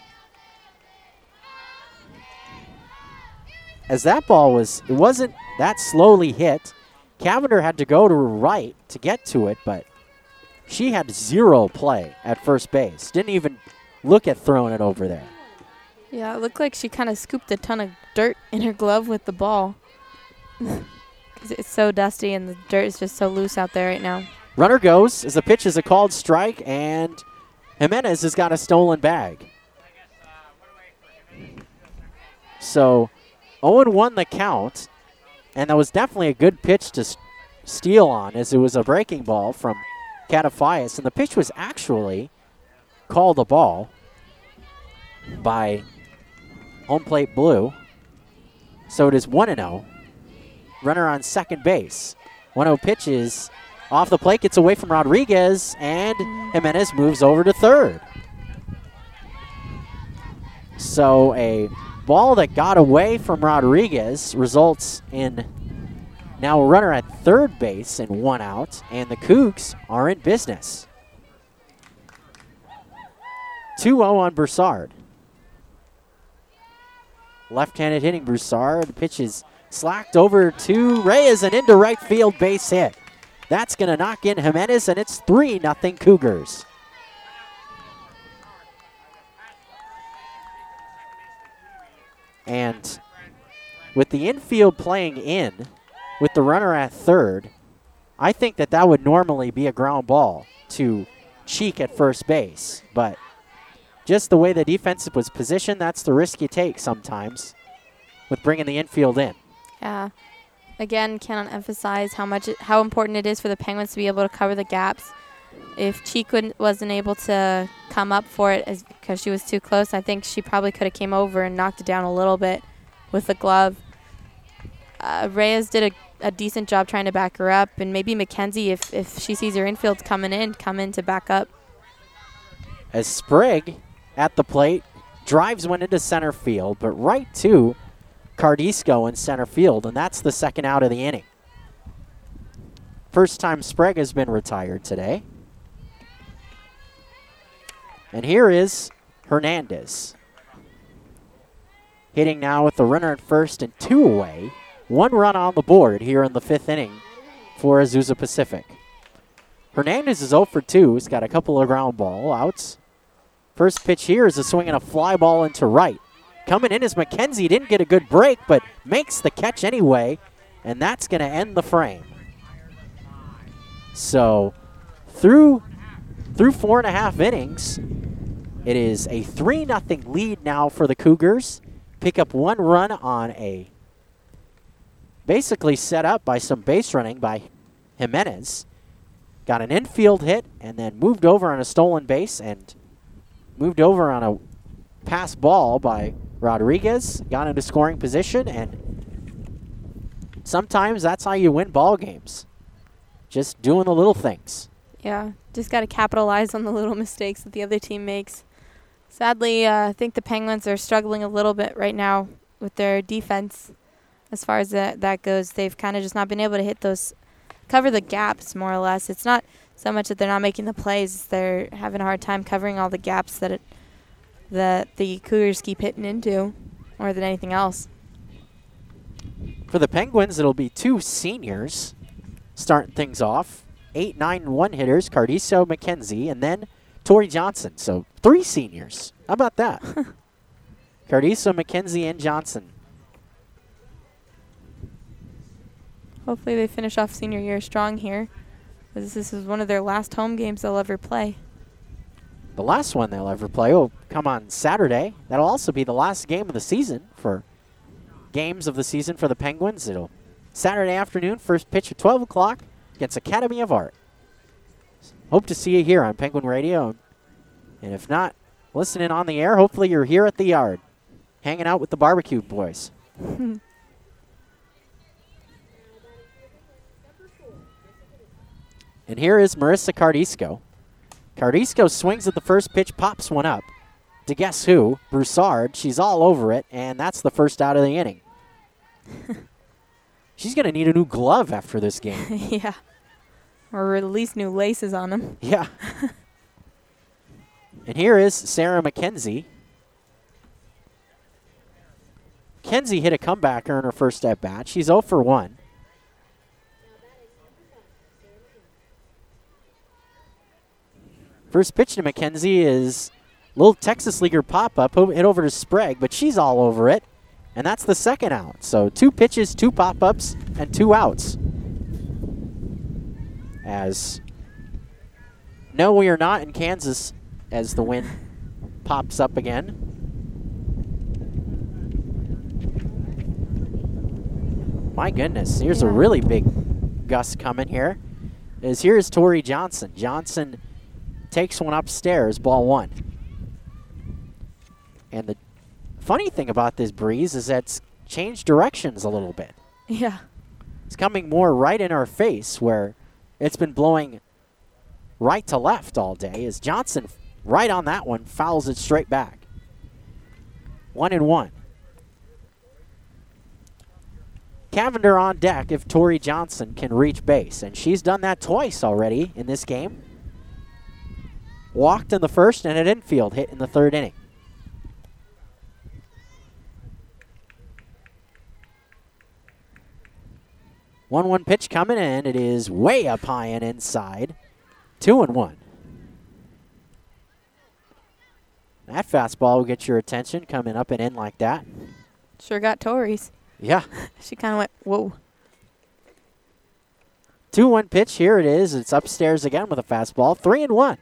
As that ball it wasn't that slowly hit. Cavender had to go to her right to get to it, but she had 0 play at first base. Didn't even look at throwing it over there. Yeah, it looked like she kind of scooped a ton of dirt in her glove with the ball. Because it's so dusty and the dirt is just so loose out there right now. Runner goes as the pitch is a called strike, and Jimenez has got a stolen bag. So 0-1 the count, and that was definitely a good pitch to steal on, as it was a breaking ball from Catafias, and the pitch was actually called a ball by home plate blue. So it is 1-0. Runner on second base. 1-0 pitch is off the plate, gets away from Rodriguez, and Jimenez moves over to third. So a ball that got away from Rodriguez results in now a runner at third base and 1 out, and the Cougs are in business. 2-0 on Broussard. Left-handed hitting Broussard. The pitch is slacked over to Reyes and into right field, base hit. That's going to knock in Jimenez, and it's 3-0 Cougars. And with the infield playing in, with the runner at third, I think that would normally be a ground ball to Cheek at first base. But just the way the defense was positioned, that's the risk you take sometimes with bringing the infield in. Yeah. Again, cannot emphasize how important it is for the Penguins to be able to cover the gaps. If Cheek wasn't able to come up for it because she was too close, I think she probably could have came over and knocked it down a little bit with the glove. Reyes did a decent job trying to back her up, and maybe McKenzie, if she sees her infield come in to back up. As Sprague at the plate drives one into center field, but right to Cardisco in center field, and that's the second out of the inning. First time Sprague has been retired today. And here is Hernandez. Hitting now with the runner at first and 2 away. 1 run on the board here in the 5th inning for Azusa Pacific. Hernandez is 0 for 2. He's got a couple of ground ball outs. First pitch here is a swing and a fly ball into right. Coming in is McKenzie. Didn't get a good break, but makes the catch anyway, and that's going to end the frame. So through 4.5 innings, it is a 3-0 lead now for the Cougars. Pick up 1 run on a basically set up by some base running by Jimenez. Got an infield hit and then moved over on a stolen base and moved over on a pass ball by Rodriguez. Got into scoring position, and sometimes that's how you win ball games. Just doing the little things. Yeah, just got to capitalize on the little mistakes that the other team makes. Sadly, I think the Penguins are struggling a little bit right now with their defense as far as that goes. They've kind of just not been able to cover the gaps, more or less. It's not so much that they're not making the plays. They're having a hard time covering all the gaps that the Cougars keep hitting into more than anything else. For the Penguins, it'll be 2 seniors starting things off. 8, 9, and 1 hitters, Cardiso, McKenzie, and then Tori Johnson. So 3 seniors. How about that? Cardiso, McKenzie, and Johnson. Hopefully they finish off senior year strong here, because this is one of their last home games they'll ever play. The last one they'll ever play will come on Saturday. That'll also be the last game of the season for games of the season for the Penguins. It'll Saturday afternoon, first pitch at 12 o'clock against Academy of Art. Hope to see you here on Penguin Radio. And if not, listening on the air, hopefully you're here at the yard, hanging out with the barbecue boys. And here is Marissa Cardisco. Cardisco swings at the first pitch, pops one up. To guess who? Broussard. She's all over it, and that's the first out of the inning. She's going to need a new glove after this game. Yeah. Or at least new laces on them. Yeah. And here is Sarah McKenzie. McKenzie hit a comebacker in her first at-bat. She's 0 for 1. First pitch to McKenzie is a little Texas Leaguer pop-up, hit over to Sprague, but she's all over it, and that's the second out. So 2 pitches, 2 pop-ups, and 2 outs. As no, we are not in Kansas as the wind pops up again. My goodness, here's a Yeah. really big gust coming here. Here's Tori Johnson. Johnson takes one upstairs, ball 1. And the funny thing about this breeze is that it's changed directions a little bit. Yeah. It's coming more right in our face where it's been blowing right to left all day as Johnson, right on that one, fouls it straight back. 1-1. Cavender on deck if Tori Johnson can reach base, and she's done that twice already in this game. Walked in the first and an infield hit in the 3rd inning. One pitch coming in. It is way up high and inside. 2-1. That fastball will get your attention coming up and in like that. Sure got Tori's. Yeah. She kind of went, whoa. 2-1 pitch. Here it is. It's upstairs again with a fastball. 3-1.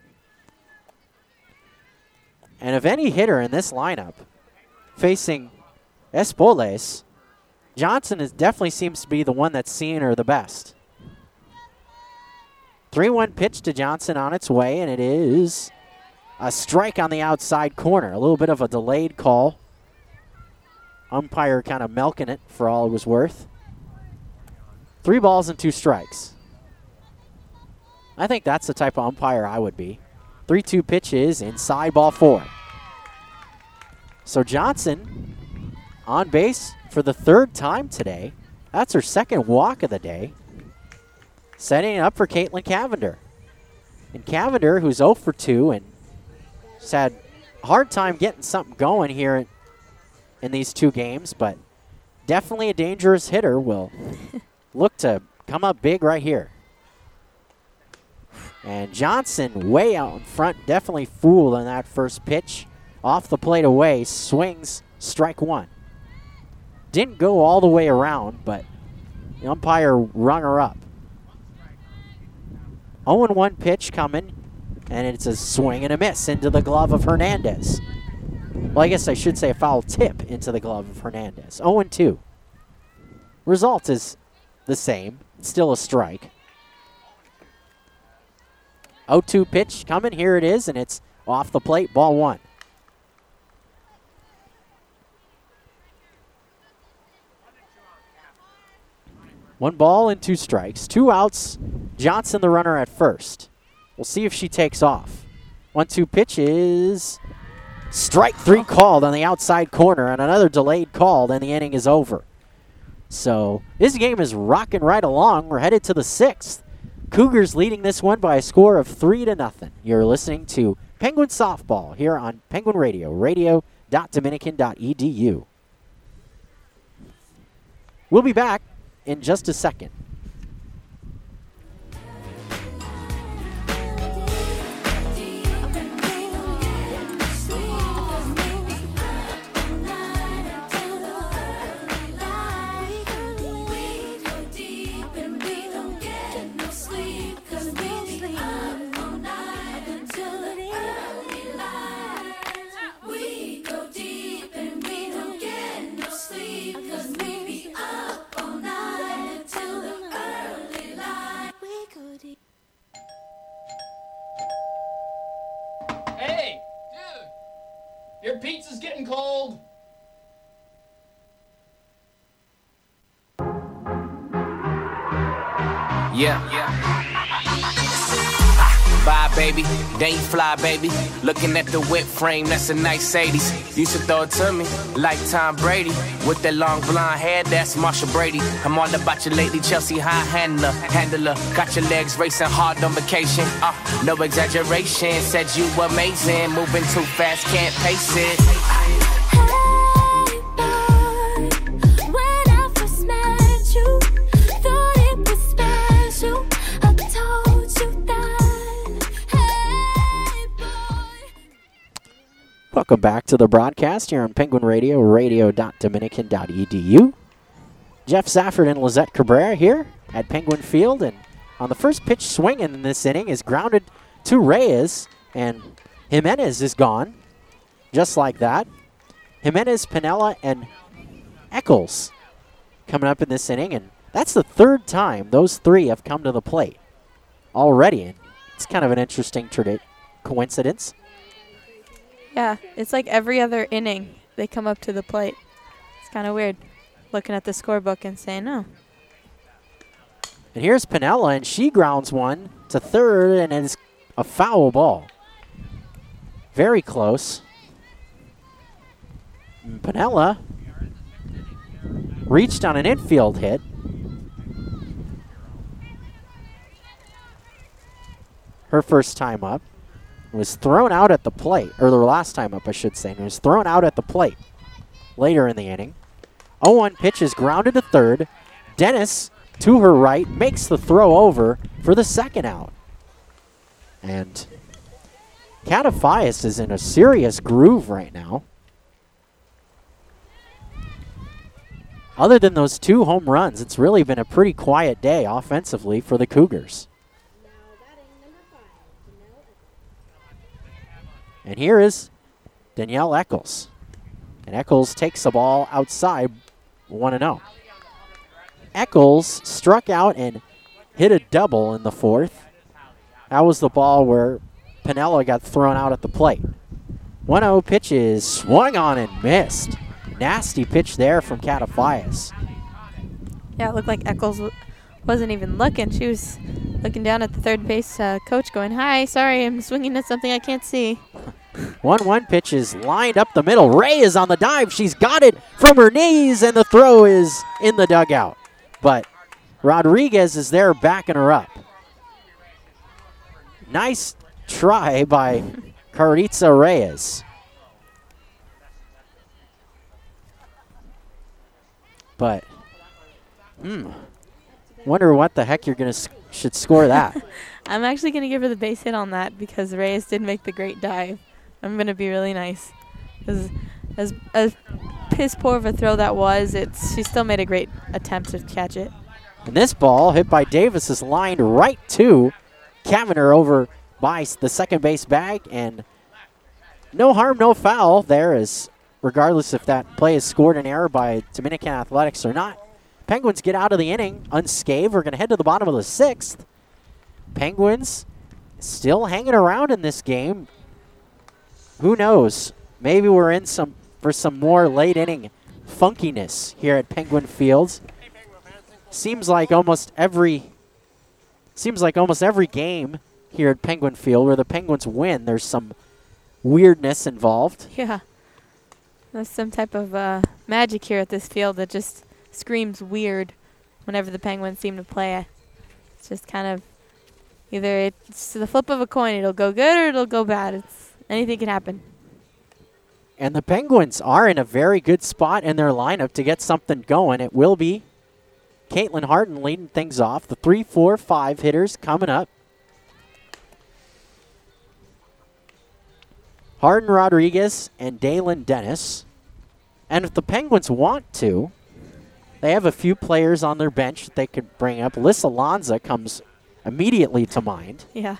And if any hitter in this lineup facing Espoles, Johnson definitely seems to be the one that's seeing her the best. 3-1 pitch to Johnson on its way, and it is a strike on the outside corner. A little bit of a delayed call. Umpire kind of milking it for all it was worth. 3 balls and 2 strikes. I think that's the type of umpire I would be. 3-2 pitch is inside, ball 4. So Johnson on base for the 3rd time today. That's her 2nd walk of the day. Setting it up for Caitlin Cavender. And Cavender, who's 0 for 2 and has had a hard time getting something going here in these 2 games, but definitely a dangerous hitter, will look to come up big right here. And Johnson way out in front, definitely fooled on that first pitch. Off the plate away, swings, strike 1. Didn't go all the way around, but the umpire rung her up. 0-1 pitch coming, and it's a swing and a miss into the glove of Hernandez. Well, I guess I should say a foul tip into the glove of Hernandez. 0-2. Result is the same. It's still a strike. 0-2 pitch coming. Here it is, and it's off the plate. Ball 1. One ball and 2 strikes. 2 outs. Johnson the runner at first. We'll see if she takes off. 1-2 pitch is strike 3 called on the outside corner, and another delayed call, then the inning is over. So this game is rocking right along. We're headed to the 6th. Cougars leading this one by a score of 3-0. You're listening to Penguin Softball here on Penguin Radio, radio.dominican.edu. We'll be back in just a second. Hey, dude, your pizza's getting cold. Bye, baby. Then you fly, baby. Looking at the whip frame, that's a nice 80s. Used to throw it to me like Tom Brady. With that long blonde hair, that's Marsha Brady. I'm all about you lately, Chelsea high handler. Got your legs racing hard on vacation. No exaggeration, said you amazing. Moving too fast, can't pace it. Welcome back to the broadcast here on Penguin Radio, radio.dominican.edu. Jeff Safford and Lizette Cabrera here at Penguin Field, and on the first pitch swinging in this inning is grounded to Reyes, and Jimenez is gone, just like that. Jimenez, Pinella, and Eccles coming up in this inning, and that's the third time those three have come to the plate already. And it's kind of an interesting coincidence. Yeah, it's like every other inning they come up to the plate. It's kind of weird looking at the scorebook and saying, oh. And here's Piniella, and she grounds one to third, and it's a foul ball. Very close. And Piniella reached on an infield hit. Her first time up. Was thrown out at the plate, or the last time up, I should say, and was thrown out at the plate later in the inning. 0-1 pitch is grounded to third. Dennis, to her right, makes the throw over for the second out. And Catafias is in a serious groove right now. Other than those 2 home runs, it's really been a pretty quiet day offensively for the Cougars. And here is Danielle Eccles. And Eccles takes the ball outside 1-0. Eccles struck out and hit a double in the fourth. That was the ball where Piniella got thrown out at the plate. 1-0 pitch is swung on and missed. Nasty pitch there from Catafias. Yeah, it looked like Eccles wasn't even looking. She was looking down at the third base coach going, hi, sorry, I'm swinging at something I can't see. 1-1 pitch is lined up the middle. Ray is on the dive. She's got it from her knees, and the throw is in the dugout. But Rodriguez is there backing her up. Nice try by Caritza Reyes. But, wonder what the heck you're going to should score that. I'm actually going to give her the base hit on that because Reyes did make the great dive. I'm going to be really nice. As piss poor of a throw that was, she still made a great attempt to catch it. And this ball hit by Davis is lined right to Kavanagh over by the second base bag. And no harm, no foul there, as regardless if that play is scored in error by Dominican Athletics or not. Penguins get out of the inning unscathed. We're going to head to the bottom of the sixth. Penguins still hanging around in this game. Who knows? Maybe we're in for some more late inning funkiness here at Penguin Fields. Seems like almost every game here at Penguin Field where the Penguins win, there's some weirdness involved. Yeah. There's some type of magic here at this field that just screams weird whenever the Penguins seem to play. It's just kind of either it's the flip of a coin. It'll go good or it'll go bad. Anything can happen. And the Penguins are in a very good spot in their lineup to get something going. It will be Caitlin Harden leading things off. The 3, 4, 5 hitters coming up. Harden Rodriguez and Dalen Dennis. And if the Penguins want to, they have a few players on their bench that they could bring up. Liz Alonza comes immediately to mind. Yeah.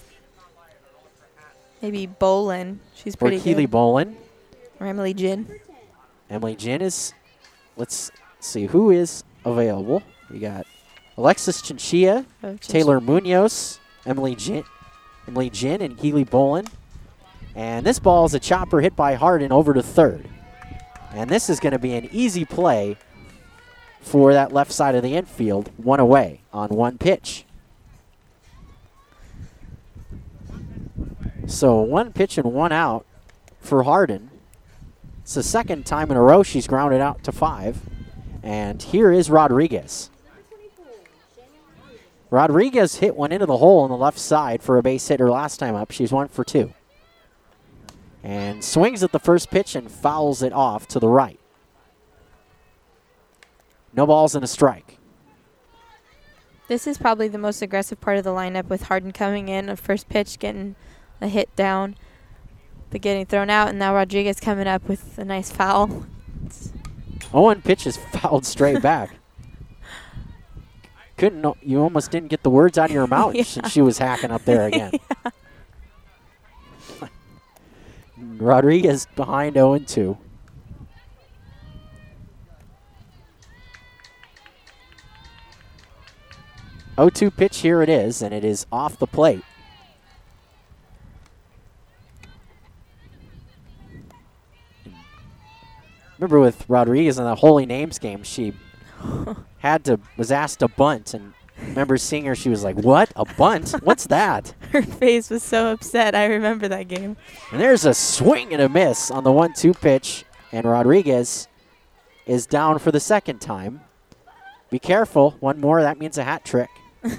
Maybe Bolin. She's pretty good. Or Keely Bolin. Or Emily Jin. Emily Jin is, let's see, who is available. We got Alexis Chinchilla, Taylor Munoz, Emily Jin, and Keely Bolin. And this ball is a chopper hit by Harden over to third. And this is going to be an easy play for that left side of the infield, one away on one pitch. So 1 pitch and 1 out for Harden. It's the second time in a row she's grounded out to 5. And here is Rodriguez. Rodriguez hit one into the hole on the left side for a base hit her last time up. She's 1 for 2. And swings at the first pitch and fouls it off to the right. No balls and a strike. This is probably the most aggressive part of the lineup with Harden coming in, a first pitch, getting a hit down, but getting thrown out, and now Rodriguez coming up with a nice foul. 0-1 pitch is fouled straight back. You almost didn't get the words out of your mouth since she was hacking up there again. Yeah. Rodriguez behind 0-2. 0-2 pitch, here it is, and it is off the plate. Remember with Rodriguez in the Holy Names game, she was asked to bunt, and remember seeing her, she was like, what, a bunt? What's that? Her face was so upset. I remember that game. And there's a swing and a miss on the 1-2 pitch, and Rodriguez is down for the second time. Be careful. One more, that means a hat trick.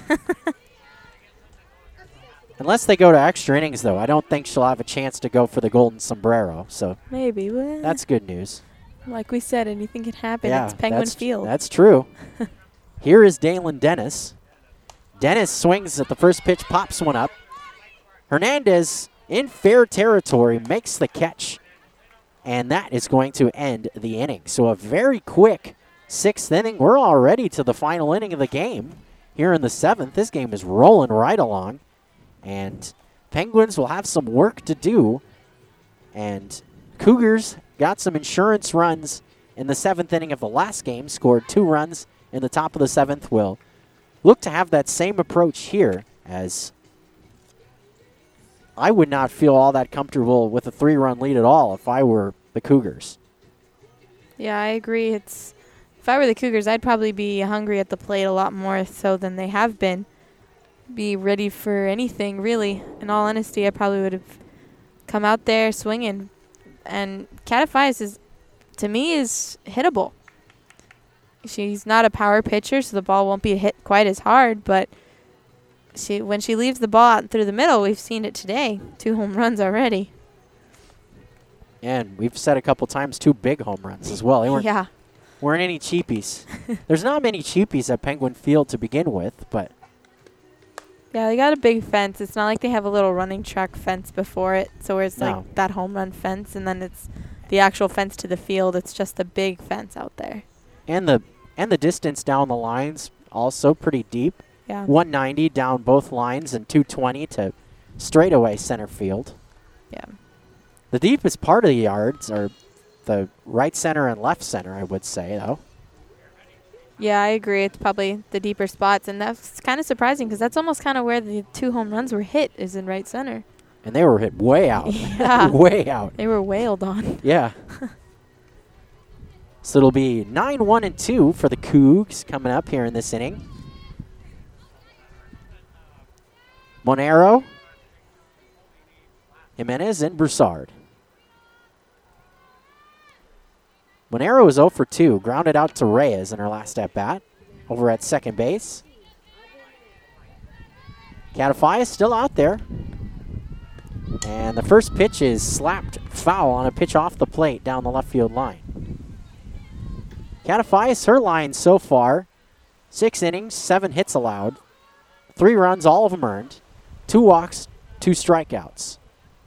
Unless they go to extra innings, though. I don't think she'll have a chance to go for the golden sombrero, so Maybe. Well, that's good news. like we said, anything can happen. Yeah, It's Penguin Field. That's true. Here is Dalen Dennis. Dennis swings at the first pitch, pops one up. Hernandez in fair territory makes the catch, and that is going to end the inning. So a very quick sixth inning. We're already to the final inning of the game here in the seventh. This game is rolling right along, and Penguins will have some work to do, and Cougars got some insurance runs in the seventh inning of the last game, scored 2 runs in the top of the seventh. Will look to have that same approach here, as I would not feel all that comfortable with a 3-run lead at all if I were the Cougars. Yeah, I agree. If I were the Cougars, I'd probably be hungry at the plate a lot more so than they have been. Be ready for anything, really. In all honesty, I probably would have come out there swinging. And Catafias to me, is hittable. She's not a power pitcher, so the ball won't be hit quite as hard, but when she leaves the ball out through the middle, we've seen it today. 2 home runs already. And we've said a couple times 2 big home runs as well. They weren't any cheapies. There's not many cheapies at Penguin Field to begin with, but yeah, they got a big fence. It's not like they have a little running track fence before it, so where it's like that home run fence, and then it's the actual fence to the field. It's just a big fence out there. And the distance down the lines also pretty deep. Yeah. 190 down both lines and 220 to straightaway center field. Yeah. The deepest part of the yards are the right center and left center, I would say, though. Yeah, I agree. It's probably the deeper spots, and that's kind of surprising because that's almost kind of where the 2 home runs were hit, is in right center. And they were hit way out. Yeah. Way out. They were wailed on. Yeah. So it'll be 9-1-2 for the Cougs coming up here in this inning. Monero, Jimenez, and Broussard. Monero is 0 for 2, grounded out to Reyes in her last at-bat over at second base. Catafias still out there. And the first pitch is slapped foul on a pitch off the plate down the left field line. Catafias, her line so far, 6 innings, 7 hits allowed, 3 runs, all of them earned, 2 walks, 2 strikeouts.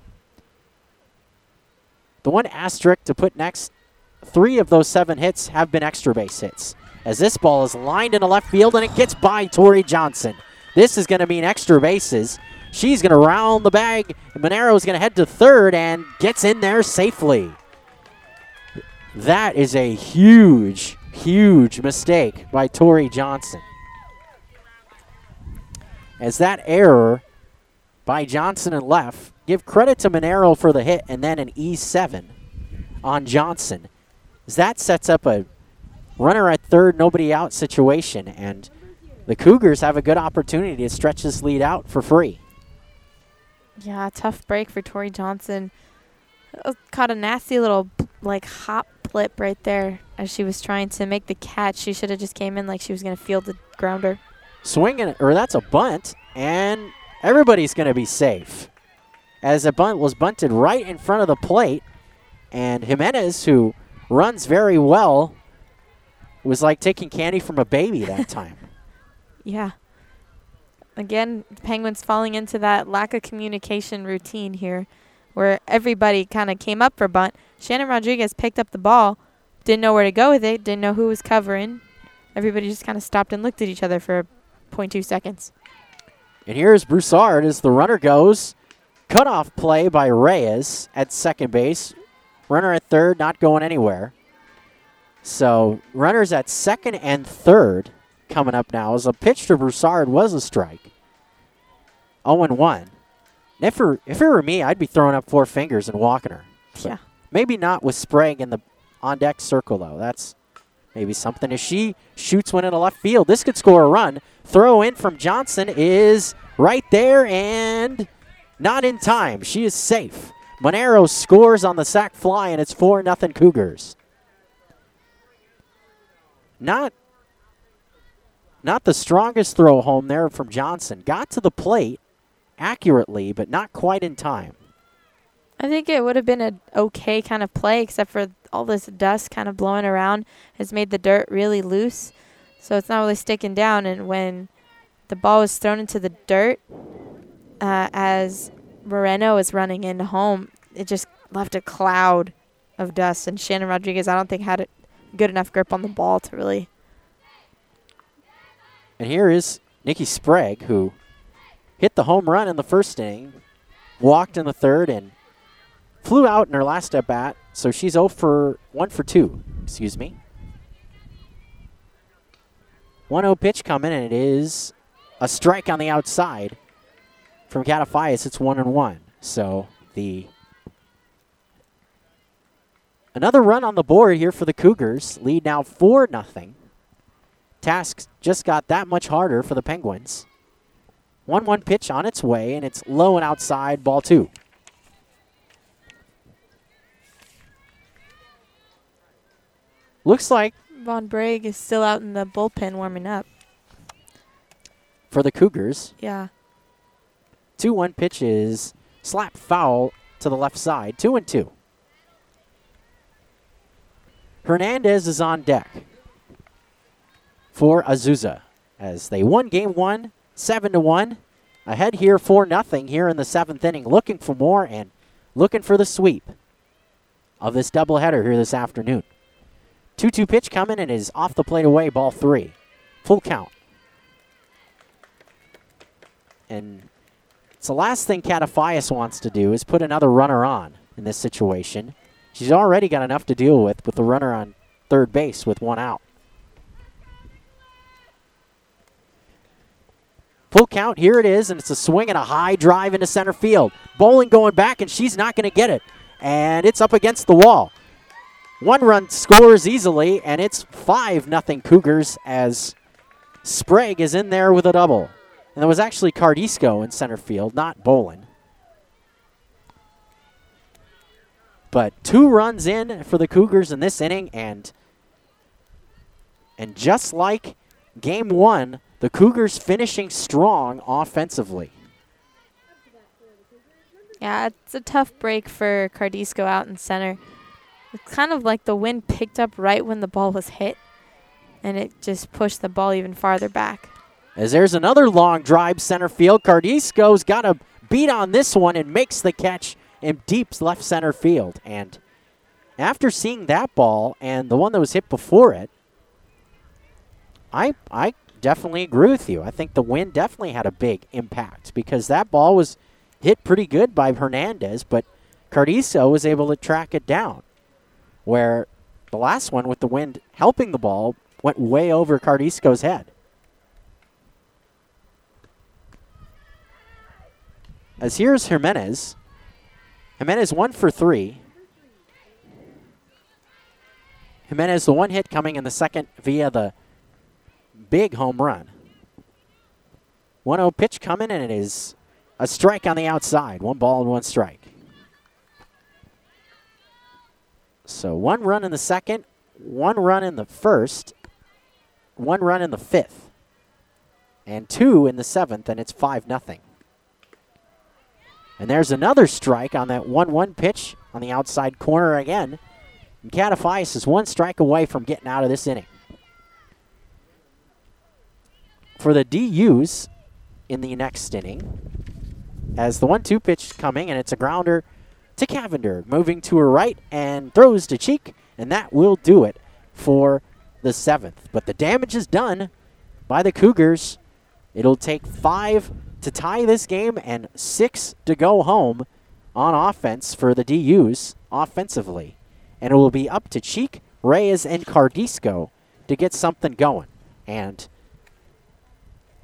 The one asterisk to put next, 3 of those 7 hits have been extra base hits, as this ball is lined into left field and it gets by Tori Johnson. This is going to mean extra bases. She's going to round the bag, and Monero is going to head to third and gets in there safely. That is a huge, huge mistake by Tori Johnson, as that error by Johnson and left, give credit to Monero for the hit and then an E7 on Johnson, as that sets up a runner at third, nobody out situation, and the Cougars have a good opportunity to stretch this lead out for free. Yeah, tough break for Tori Johnson. Caught a nasty little hop blip right there as she was trying to make the catch. She should have just came in like she was going to field the grounder. Swinging, or that's a bunt, and everybody's going to be safe, as a bunt was bunted right in front of the plate, and Jimenez, who runs very well, was like taking candy from a baby that time. Yeah. Again, Penguins falling into that lack of communication routine here, where everybody kind of came up for bunt. Shannon Rodriguez picked up the ball, didn't know where to go with it, didn't know who was covering. Everybody just kind of stopped and looked at each other for 0.2 seconds. And here's Broussard as the runner goes. Cutoff play by Reyes at second base. Runner at third, not going anywhere. So runners at second and third coming up now as a pitch to Broussard was a strike. 0-1. If it were me, I'd be throwing up 4 fingers and walking her. Yeah. Maybe not with Sprague in the on-deck circle, though. That's maybe something. If she shoots one into left field, this could score a run. Throw in from Johnson is right there and not in time. She is safe. Monero scores on the sac fly, and it's 4-0 Cougars. Not the strongest throw home there from Johnson. Got to the plate accurately, but not quite in time. I think it would have been an okay kind of play, except for all this dust kind of blowing around has made the dirt really loose. So it's not really sticking down. And when the ball was thrown into the dirt, as Moreno was running into home, it just left a cloud of dust. And Shannon Rodriguez, I don't think, had a good enough grip on the ball to really. And here is Nikki Sprague, who hit the home run in the first inning, walked in the third, and flew out in her last at bat, so she's 1 for 2. Excuse me. 1-0 pitch coming, and it is a strike on the outside from Catafias. It's 1-1. So another run on the board here for the Cougars. Lead now 4-0. Task just got that much harder for the Penguins. 1-1 pitch on its way, and it's low and outside, ball 2. Looks like Von Bragg is still out in the bullpen warming up. for the Cougars, Yeah. 2-1 pitch is slap foul to the left side, 2-2. Hernandez is on deck for Azusa as they won game 1, 7-1. Ahead here 4-0 here in the 7th inning, looking for more and looking for the sweep of this doubleheader here this afternoon. 2-2 pitch coming and is off the plate away, ball 3. Full count. And it's the last thing Catafias wants to do is put another runner on in this situation. She's already got enough to deal with the runner on third base with 1 out. Full count, here it is, and it's a swing and a high drive into center field. Bowling going back, and she's not going to get it. And it's up against the wall. 1 run scores easily, and it's 5-0 Cougars as Sprague is in there with a double. And there was actually Cardisco in center field, not Bolin. But 2 runs in for the Cougars in this inning, and just like game 1, the Cougars finishing strong offensively. Yeah, it's a tough break for Cardisco out in center. It's kind of like the wind picked up right when the ball was hit, and it just pushed the ball even farther back. As there's another long drive center field, Cardisco's got a beat on this one and makes the catch in deep left center field. And after seeing that ball and the one that was hit before it, I definitely agree with you. I think the wind definitely had a big impact because that ball was hit pretty good by Hernandez, but Cardisco was able to track it down. Where the last one with the wind helping the ball went way over Cardisco's head. As here's Jimenez. Jimenez 1 for 3. Jimenez, the 1 hit coming in the second via the big home run. 1-0 pitch coming, and it is a strike on the outside. 1 ball and 1 strike. So 1 run in the second, 1 run in the first, 1 run in the 5th, and 2 in the 7th, and it's 5-0. And there's another strike on that 1-1 pitch on the outside corner again. And Catafias is 1 strike away from getting out of this inning. For the DUs in the next inning, as the 1-2 pitch coming, and it's a grounder to Cavender, moving to her right and throws to Cheek, and that will do it for the 7th. But the damage is done by the Cougars. It'll take 5 to tie this game and 6 to go home on offense for the DUs offensively. And it will be up to Cheek, Reyes, and Cardisco to get something going. And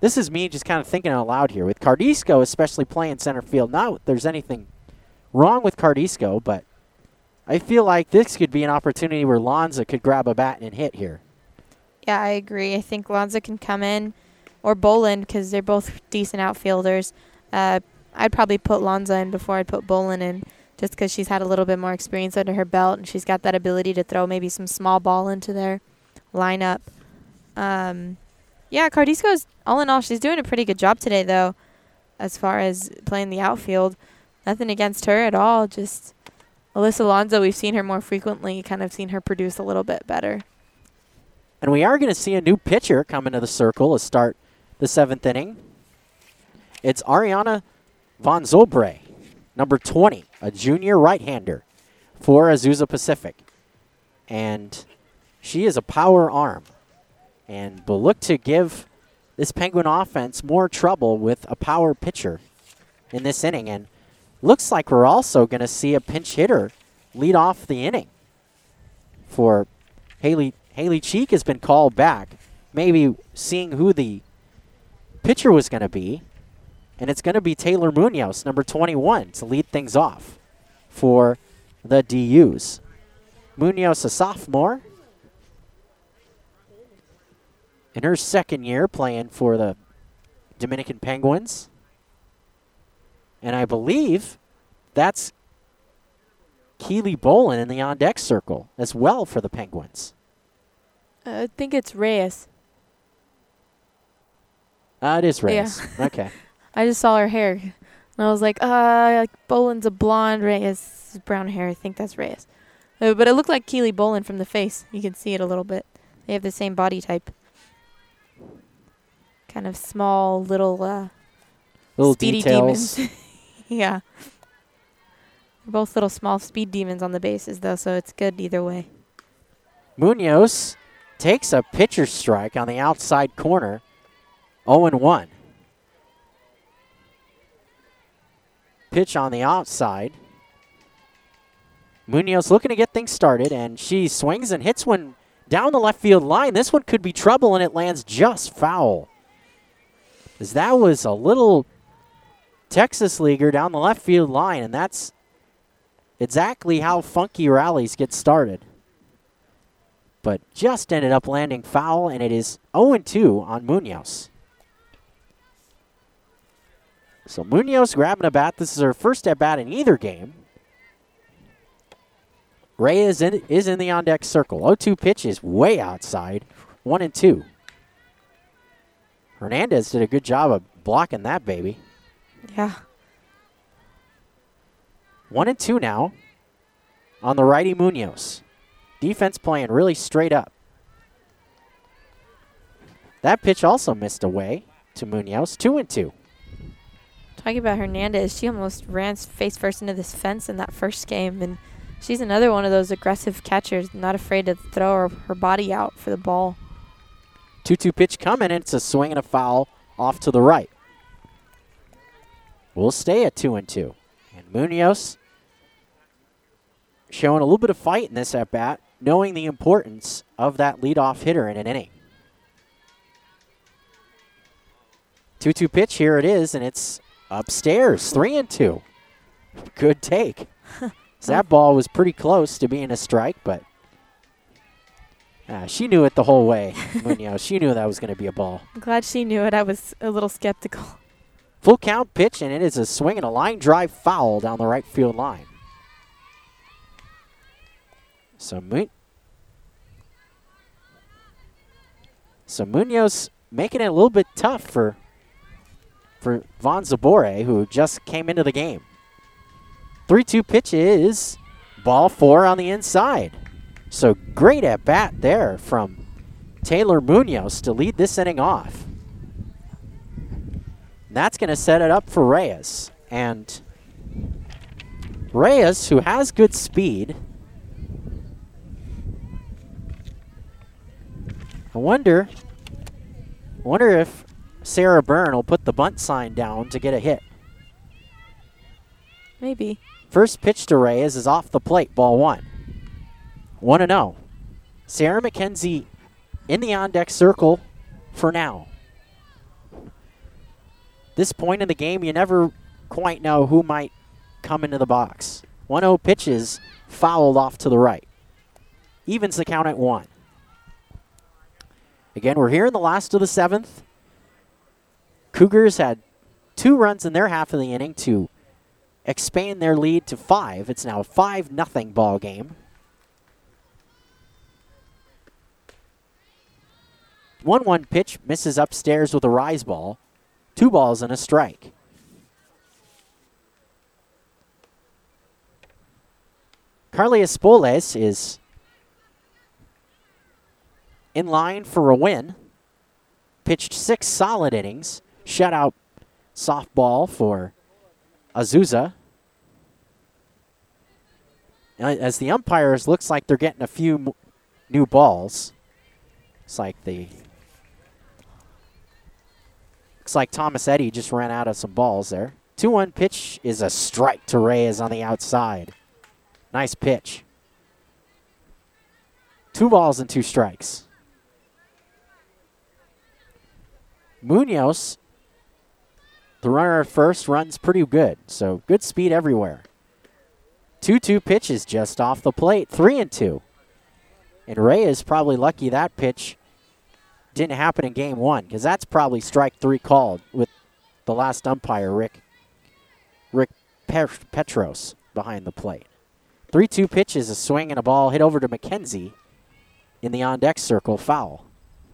this is me just kind of thinking out loud here. With Cardisco especially playing center field, not that there's anything wrong with Cardisco, but I feel like this could be an opportunity where Lonza could grab a bat and hit here. Yeah, I agree. I think Lonza can come in, or Bolin, because they're both decent outfielders. I'd probably put Lonza in before I'd put Bolin in, just because she's had a little bit more experience under her belt, and she's got that ability to throw maybe some small ball into their lineup. Yeah, Cardisco's, all in all, she's doing a pretty good job today, though, as far as playing the outfield. Nothing against her at all, just Alyssa Lonzo, we've seen her more frequently, kind of seen her produce a little bit better. And we are going to see a new pitcher come into the circle to start the 7th inning. It's Ariana Von Zolbre, number 20, a junior right-hander for Azusa Pacific. And she is a power arm and will look to give this Penguin offense more trouble with a power pitcher in this inning. And looks like we're also going to see a pinch hitter lead off the inning for Haley. Haley Cheek has been called back, maybe seeing who the pitcher was going to be. And it's going to be Taylor Munoz, number 21, to lead things off for the DUs. Munoz, a sophomore, in her second year playing for the Dominican Penguins. And I believe that's Keely Bolin in the on-deck circle as well for the Penguins. I think it's Reyes. It is Reyes. Yeah. Okay. I just saw her hair, and I was like, Bolin's a blonde, Reyes is brown hair. I think that's Reyes. But it looked like Keely Bolin from the face. You can see it a little bit. They have the same body type. Kind of small, little speedy details. demons. Yeah. They're both little small speed demons on the bases, though, so it's good either way. Munoz takes a pitcher strike on the outside corner, 0-1. Pitch on the outside. Munoz looking to get things started, and she swings and hits one down the left field line. This one could be trouble, and it lands just foul. As that was a little Texas leaguer down the left field line, and that's exactly how funky rallies get started. But just ended up landing foul, and it is 0-2 on Munoz. So Munoz grabbing a bat. This is her first at bat in either game. Reyes is in the on-deck circle. 0-2 pitch is way outside. 1-2. Hernandez did a good job of blocking that baby. Yeah. 1-2 now on the righty Munoz. Defense playing really straight up. That pitch also missed away to Munoz. 2-2. Talking about Hernandez, she almost ran face first into this fence in that first game, and she's another one of those aggressive catchers, not afraid to throw her body out for the ball. 2-2 pitch coming, and it's a swing and a foul off to the right. We'll stay at 2-2. And Munoz showing a little bit of fight in this at-bat, knowing the importance of that leadoff hitter in an inning. 2-2 pitch, here it is, and it's upstairs, 3-2. Good take. So that ball was pretty close to being a strike, but she knew it the whole way, Munoz. She knew that was going to be a ball. I'm glad she knew it. I was a little skeptical. Full count pitch, and it is a swing and a line drive foul down the right field line. So Munoz making it a little bit tough for Von Zabore, who just came into the game. 3-2 pitch is ball 4 on the inside. So great at bat there from Taylor Munoz to lead this inning off. And that's going to set it up for Reyes. And Reyes, who has good speed, I wonder if Sarah Byrne will put the bunt sign down to get a hit. Maybe. First pitch to Reyes is off the plate, ball 1. 1-0. Sarah McKenzie in the on-deck circle for now. this point in the game, you never quite know who might come into the box. 1-0 pitches fouled off to the right. Evens the count at 1. Again, we're here in the last of the 7th. Cougars had 2 runs in their half of the inning to expand their lead to 5. It's now a 5-0 ball game. 1-1 pitch misses upstairs with a rise ball. 2 balls and a strike. Carly Espoles is in line for a win. Pitched 6 solid innings. Shutout softball for Azusa. As the umpires, looks like they're getting a few new balls. Looks like Thomas Eddy just ran out of some balls there. 2-1 pitch is a strike to Reyes on the outside. Nice pitch. 2 balls and 2 strikes. Munoz, the runner at first, runs pretty good. So good speed everywhere. 2-2 pitch is just off the plate. 3-2. And Reyes probably lucky that pitch didn't happen in game 1, because that's probably strike 3 called with the last umpire, Rick Petros, behind the plate. 3-2 pitch is a swing and a ball hit over to McKenzie in the on-deck circle, foul.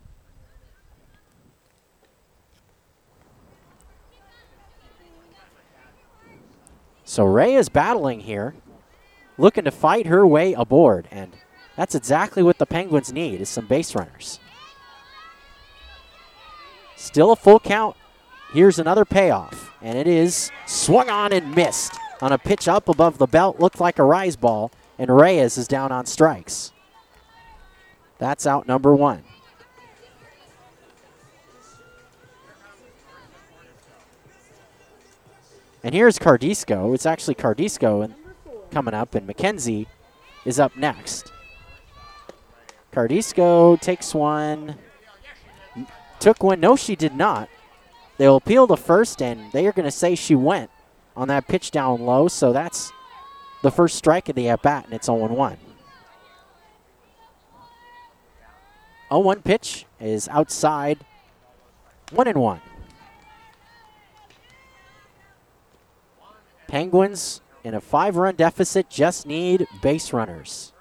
So Ray is battling here, looking to fight her way aboard, and that's exactly what the Penguins need, is some base runners. Still a full count. Here's another payoff, and it is swung on and missed on a pitch up above the belt. Looked like a rise ball, and Reyes is down on strikes. That's out number 1. And here's Cardisco. It's actually Cardisco coming up, and McKenzie is up next. Cardisco takes one. Took one. No, she did not. They'll appeal to first, and they are going to say she went on that pitch down low, so that's the first strike of the at-bat, and it's 0-1. 0-1 pitch is outside. 1-1. Penguins in a 5-run deficit just need base runners.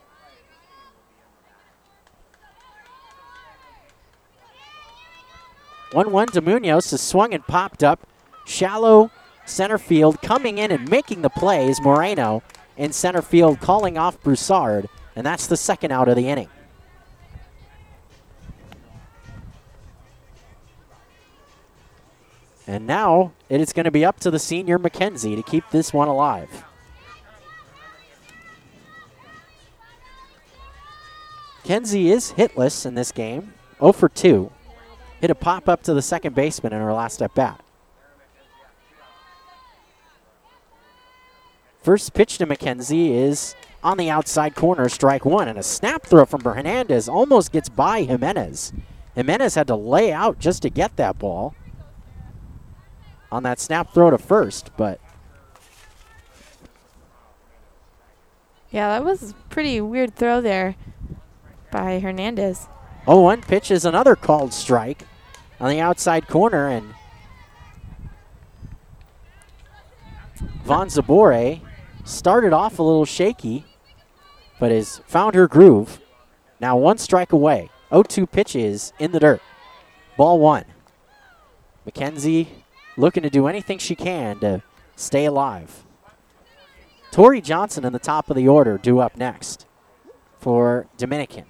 One to Munoz is swung and popped up. Shallow center field, coming in and making the play is Moreno in center field, calling off Broussard, and that's the second out of the inning. And now it is going to be up to the senior McKenzie to keep this one alive. McKenzie is hitless in this game, 0 for 2. Hit a pop-up to the second baseman in her last at-bat. First pitch to McKenzie is on the outside corner, strike 1, and a snap throw from Hernandez almost gets by Jimenez. Jimenez had to lay out just to get that ball on that snap throw to first, but yeah, that was a pretty weird throw there by Hernandez. 0-1 pitch is another called strike on the outside corner, and Von Zabore started off a little shaky, but has found her groove. Now 1 strike away. 0-2 pitch is in the dirt. Ball 1. McKenzie looking to do anything she can to stay alive. Tori Johnson in the top of the order due up next for Dominican.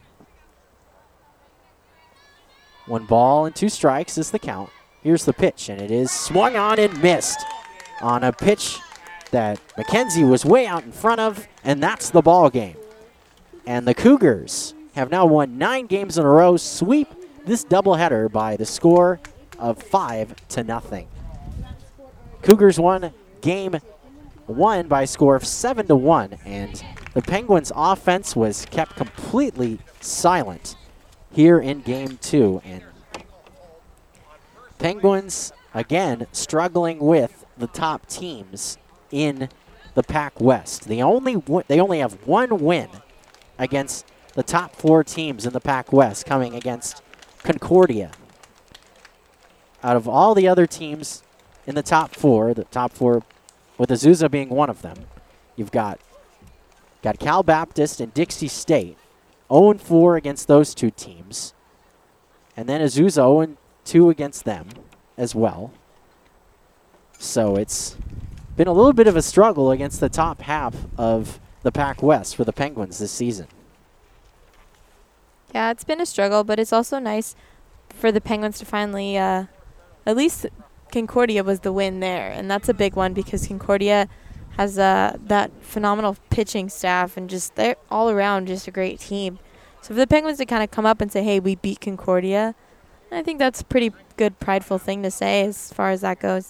1 ball and 2 strikes is the count. Here's the pitch, and it is swung on and missed on a pitch that McKenzie was way out in front of, and that's the ball game. And the Cougars have now won 9 games in a row, sweep this doubleheader by the score of 5-0. Cougars won game 1 by a score of 7-1, and the Penguins' offense was kept completely silent here in game 2. And Penguins again, struggling with the top teams in the Pac West. They only have one win against the top 4 teams in the Pac West, coming against Concordia. Out of all the other teams in the top 4 with Azusa being one of them, you've got Cal Baptist and Dixie State, 0-4 against those 2 teams. And then Azusa 0-2 against them as well. So it's been a little bit of a struggle against the top half of the Pac West for the Penguins this season. Yeah, it's been a struggle, but it's also nice for the Penguins to finally, at least Concordia was the win there. And that's a big one because Concordia has that phenomenal pitching staff and just they're all around just a great team. So for the Penguins to kind of come up and say, hey, we beat Concordia, I think that's a pretty good prideful thing to say as far as that goes.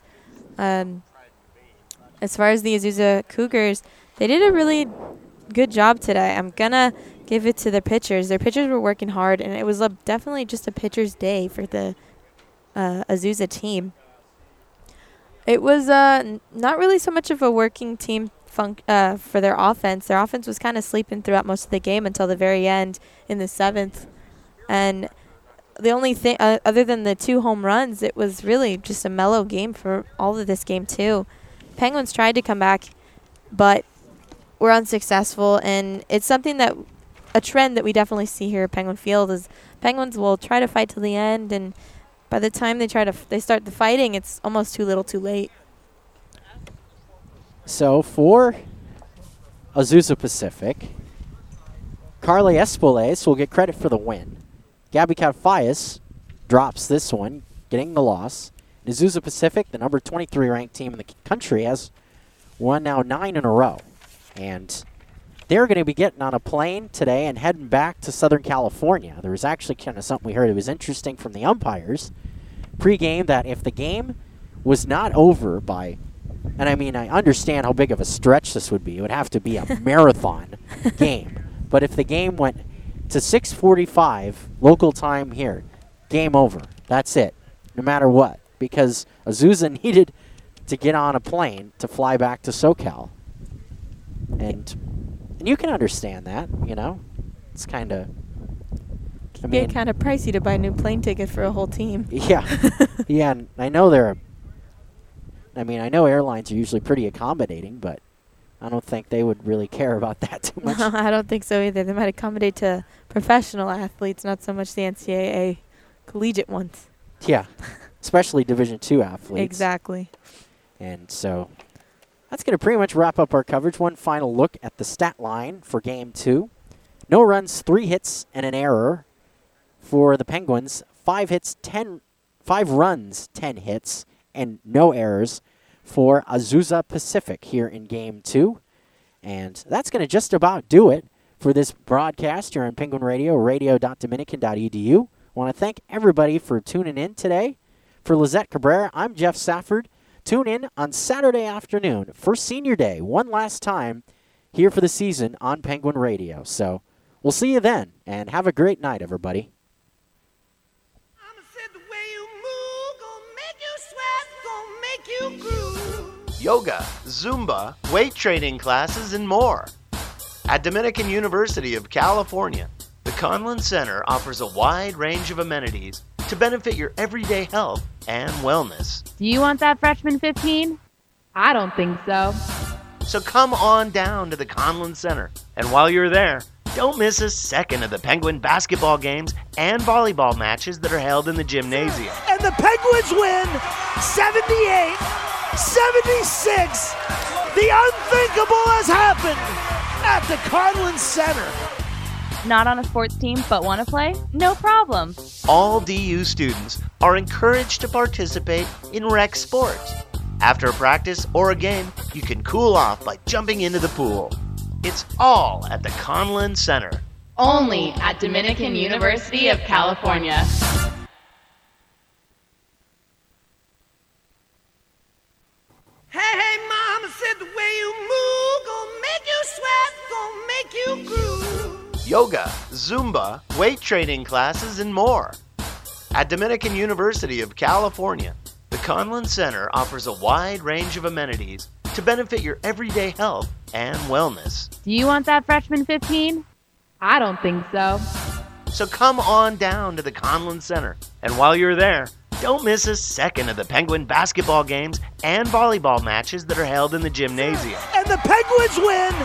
As far as the Azusa Cougars, they did a really good job today. I'm going to give it to the pitchers. Their pitchers were working hard, and it was definitely just a pitcher's day for the Azusa team. It was not really so much of a working team for their offense. Their offense was kind of sleeping throughout most of the game until the very end in the 7th. And the only thing, other than the 2 home runs, it was really just a mellow game for all of this game, too. Penguins tried to come back, but were unsuccessful. And it's something that, a trend that we definitely see here at Penguin Field is Penguins will try to fight to the end, and by the time they start the fighting, it's almost too little too late. So for Azusa Pacific, Carly Espoles will get credit for the win. Gabby Catfias drops this one, getting the loss. Azusa Pacific, the number 23 ranked team in the country, has won now 9 in a row. And they're going to be getting on a plane today and heading back to Southern California. There was actually kind of something we heard. It was interesting from the umpires pre-game that if the game was not over by, and I mean, I understand how big of a stretch this would be. It would have to be a marathon game. But if the game went to 6:45 local time here, game over. That's it, no matter what. Because Azusa needed to get on a plane to fly back to SoCal. And you can understand that, you know. It's kind of, I mean, kind of pricey to buy a new plane ticket for a whole team. Yeah. Yeah, and I know I know airlines are usually pretty accommodating, but I don't think they would really care about that too much. No, I don't think so either. They might accommodate to professional athletes, not so much the NCAA collegiate ones. Yeah, especially Division II athletes. Exactly. And so that's going to pretty much wrap up our coverage. One final look at the stat line for Game 2. No runs, 3 hits, and an error for the Penguins. 5 runs, 10 hits, and no errors for Azusa Pacific here in Game 2. And that's going to just about do it for this broadcast here on Penguin Radio, radio.dominican.edu. I want to thank everybody for tuning in today. For Lizette Cabrera, I'm Jeff Safford. Tune in on Saturday afternoon for Senior Day, one last time here for the season on Penguin Radio. So we'll see you then, and have a great night, everybody. Mama said the way you move, gonna make you sweat, gonna make you groove. Yoga, Zumba, weight training classes, and more. At Dominican University of California, the Conlin Center offers a wide range of amenities to benefit your everyday health and wellness. Do you want that freshman 15? I don't think so. So come on down to the Conlin Center, and while you're there, don't miss a second of the Penguin basketball games and volleyball matches that are held in the gymnasium. And the Penguins win 78-76. The unthinkable has happened at the Conlin Center. Not on a sports team but want to play? No problem. All DU students are encouraged to participate in rec sports. After a practice or a game, you can cool off by jumping into the pool. It's all at the Conlin Center. Only at Dominican University of California. Hey, mama said the way you move, gonna make you sweat, gonna make you groove. Yoga, Zumba, weight training classes, and more. At Dominican University of California, the Conlin Center offers a wide range of amenities to benefit your everyday health and wellness. Do you want that freshman 15? I don't think so. So come on down to the Conlin Center, and while you're there, don't miss a second of the Penguin basketball games and volleyball matches that are held in the gymnasium. And the Penguins win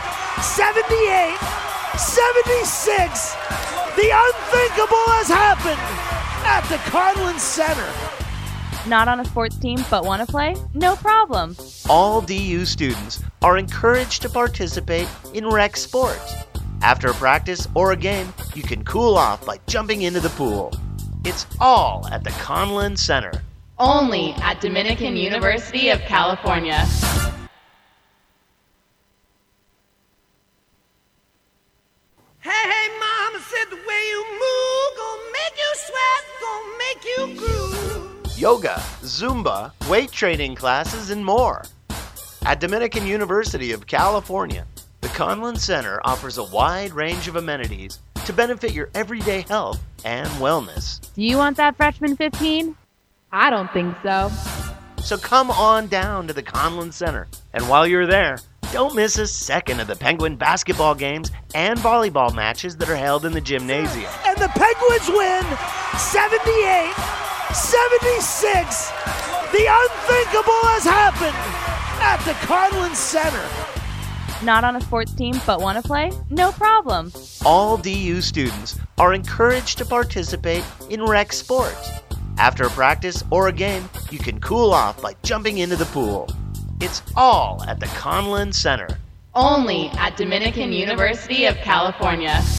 78-76. The unthinkable has happened at the Conlin Center. Not on a sports team but want to play? No problem. All DU students are encouraged to participate in rec sports. After a practice or a game, you can cool off by jumping into the pool. It's all at the Conlin Center. Only at Dominican University of California. Hey, mama said the way you move gonna make you sweat, gonna make you groove. Yoga, Zumba, weight training classes, and more. At Dominican University of California, the Conlin Center offers a wide range of amenities to benefit your everyday health and wellness. Do you want that freshman 15? I don't think so. So come on down to the Conlin Center, and while you're there, don't miss a second of the Penguin basketball games and volleyball matches that are held in the gymnasium. And the Penguins win 78-76. The unthinkable has happened at the Conlin Center. Not on a sports team but want to play? No problem. All DU students are encouraged to participate in rec sports. After a practice or a game, you can cool off by jumping into the pool. It's all at the Conlin Center. Only at Dominican University of California.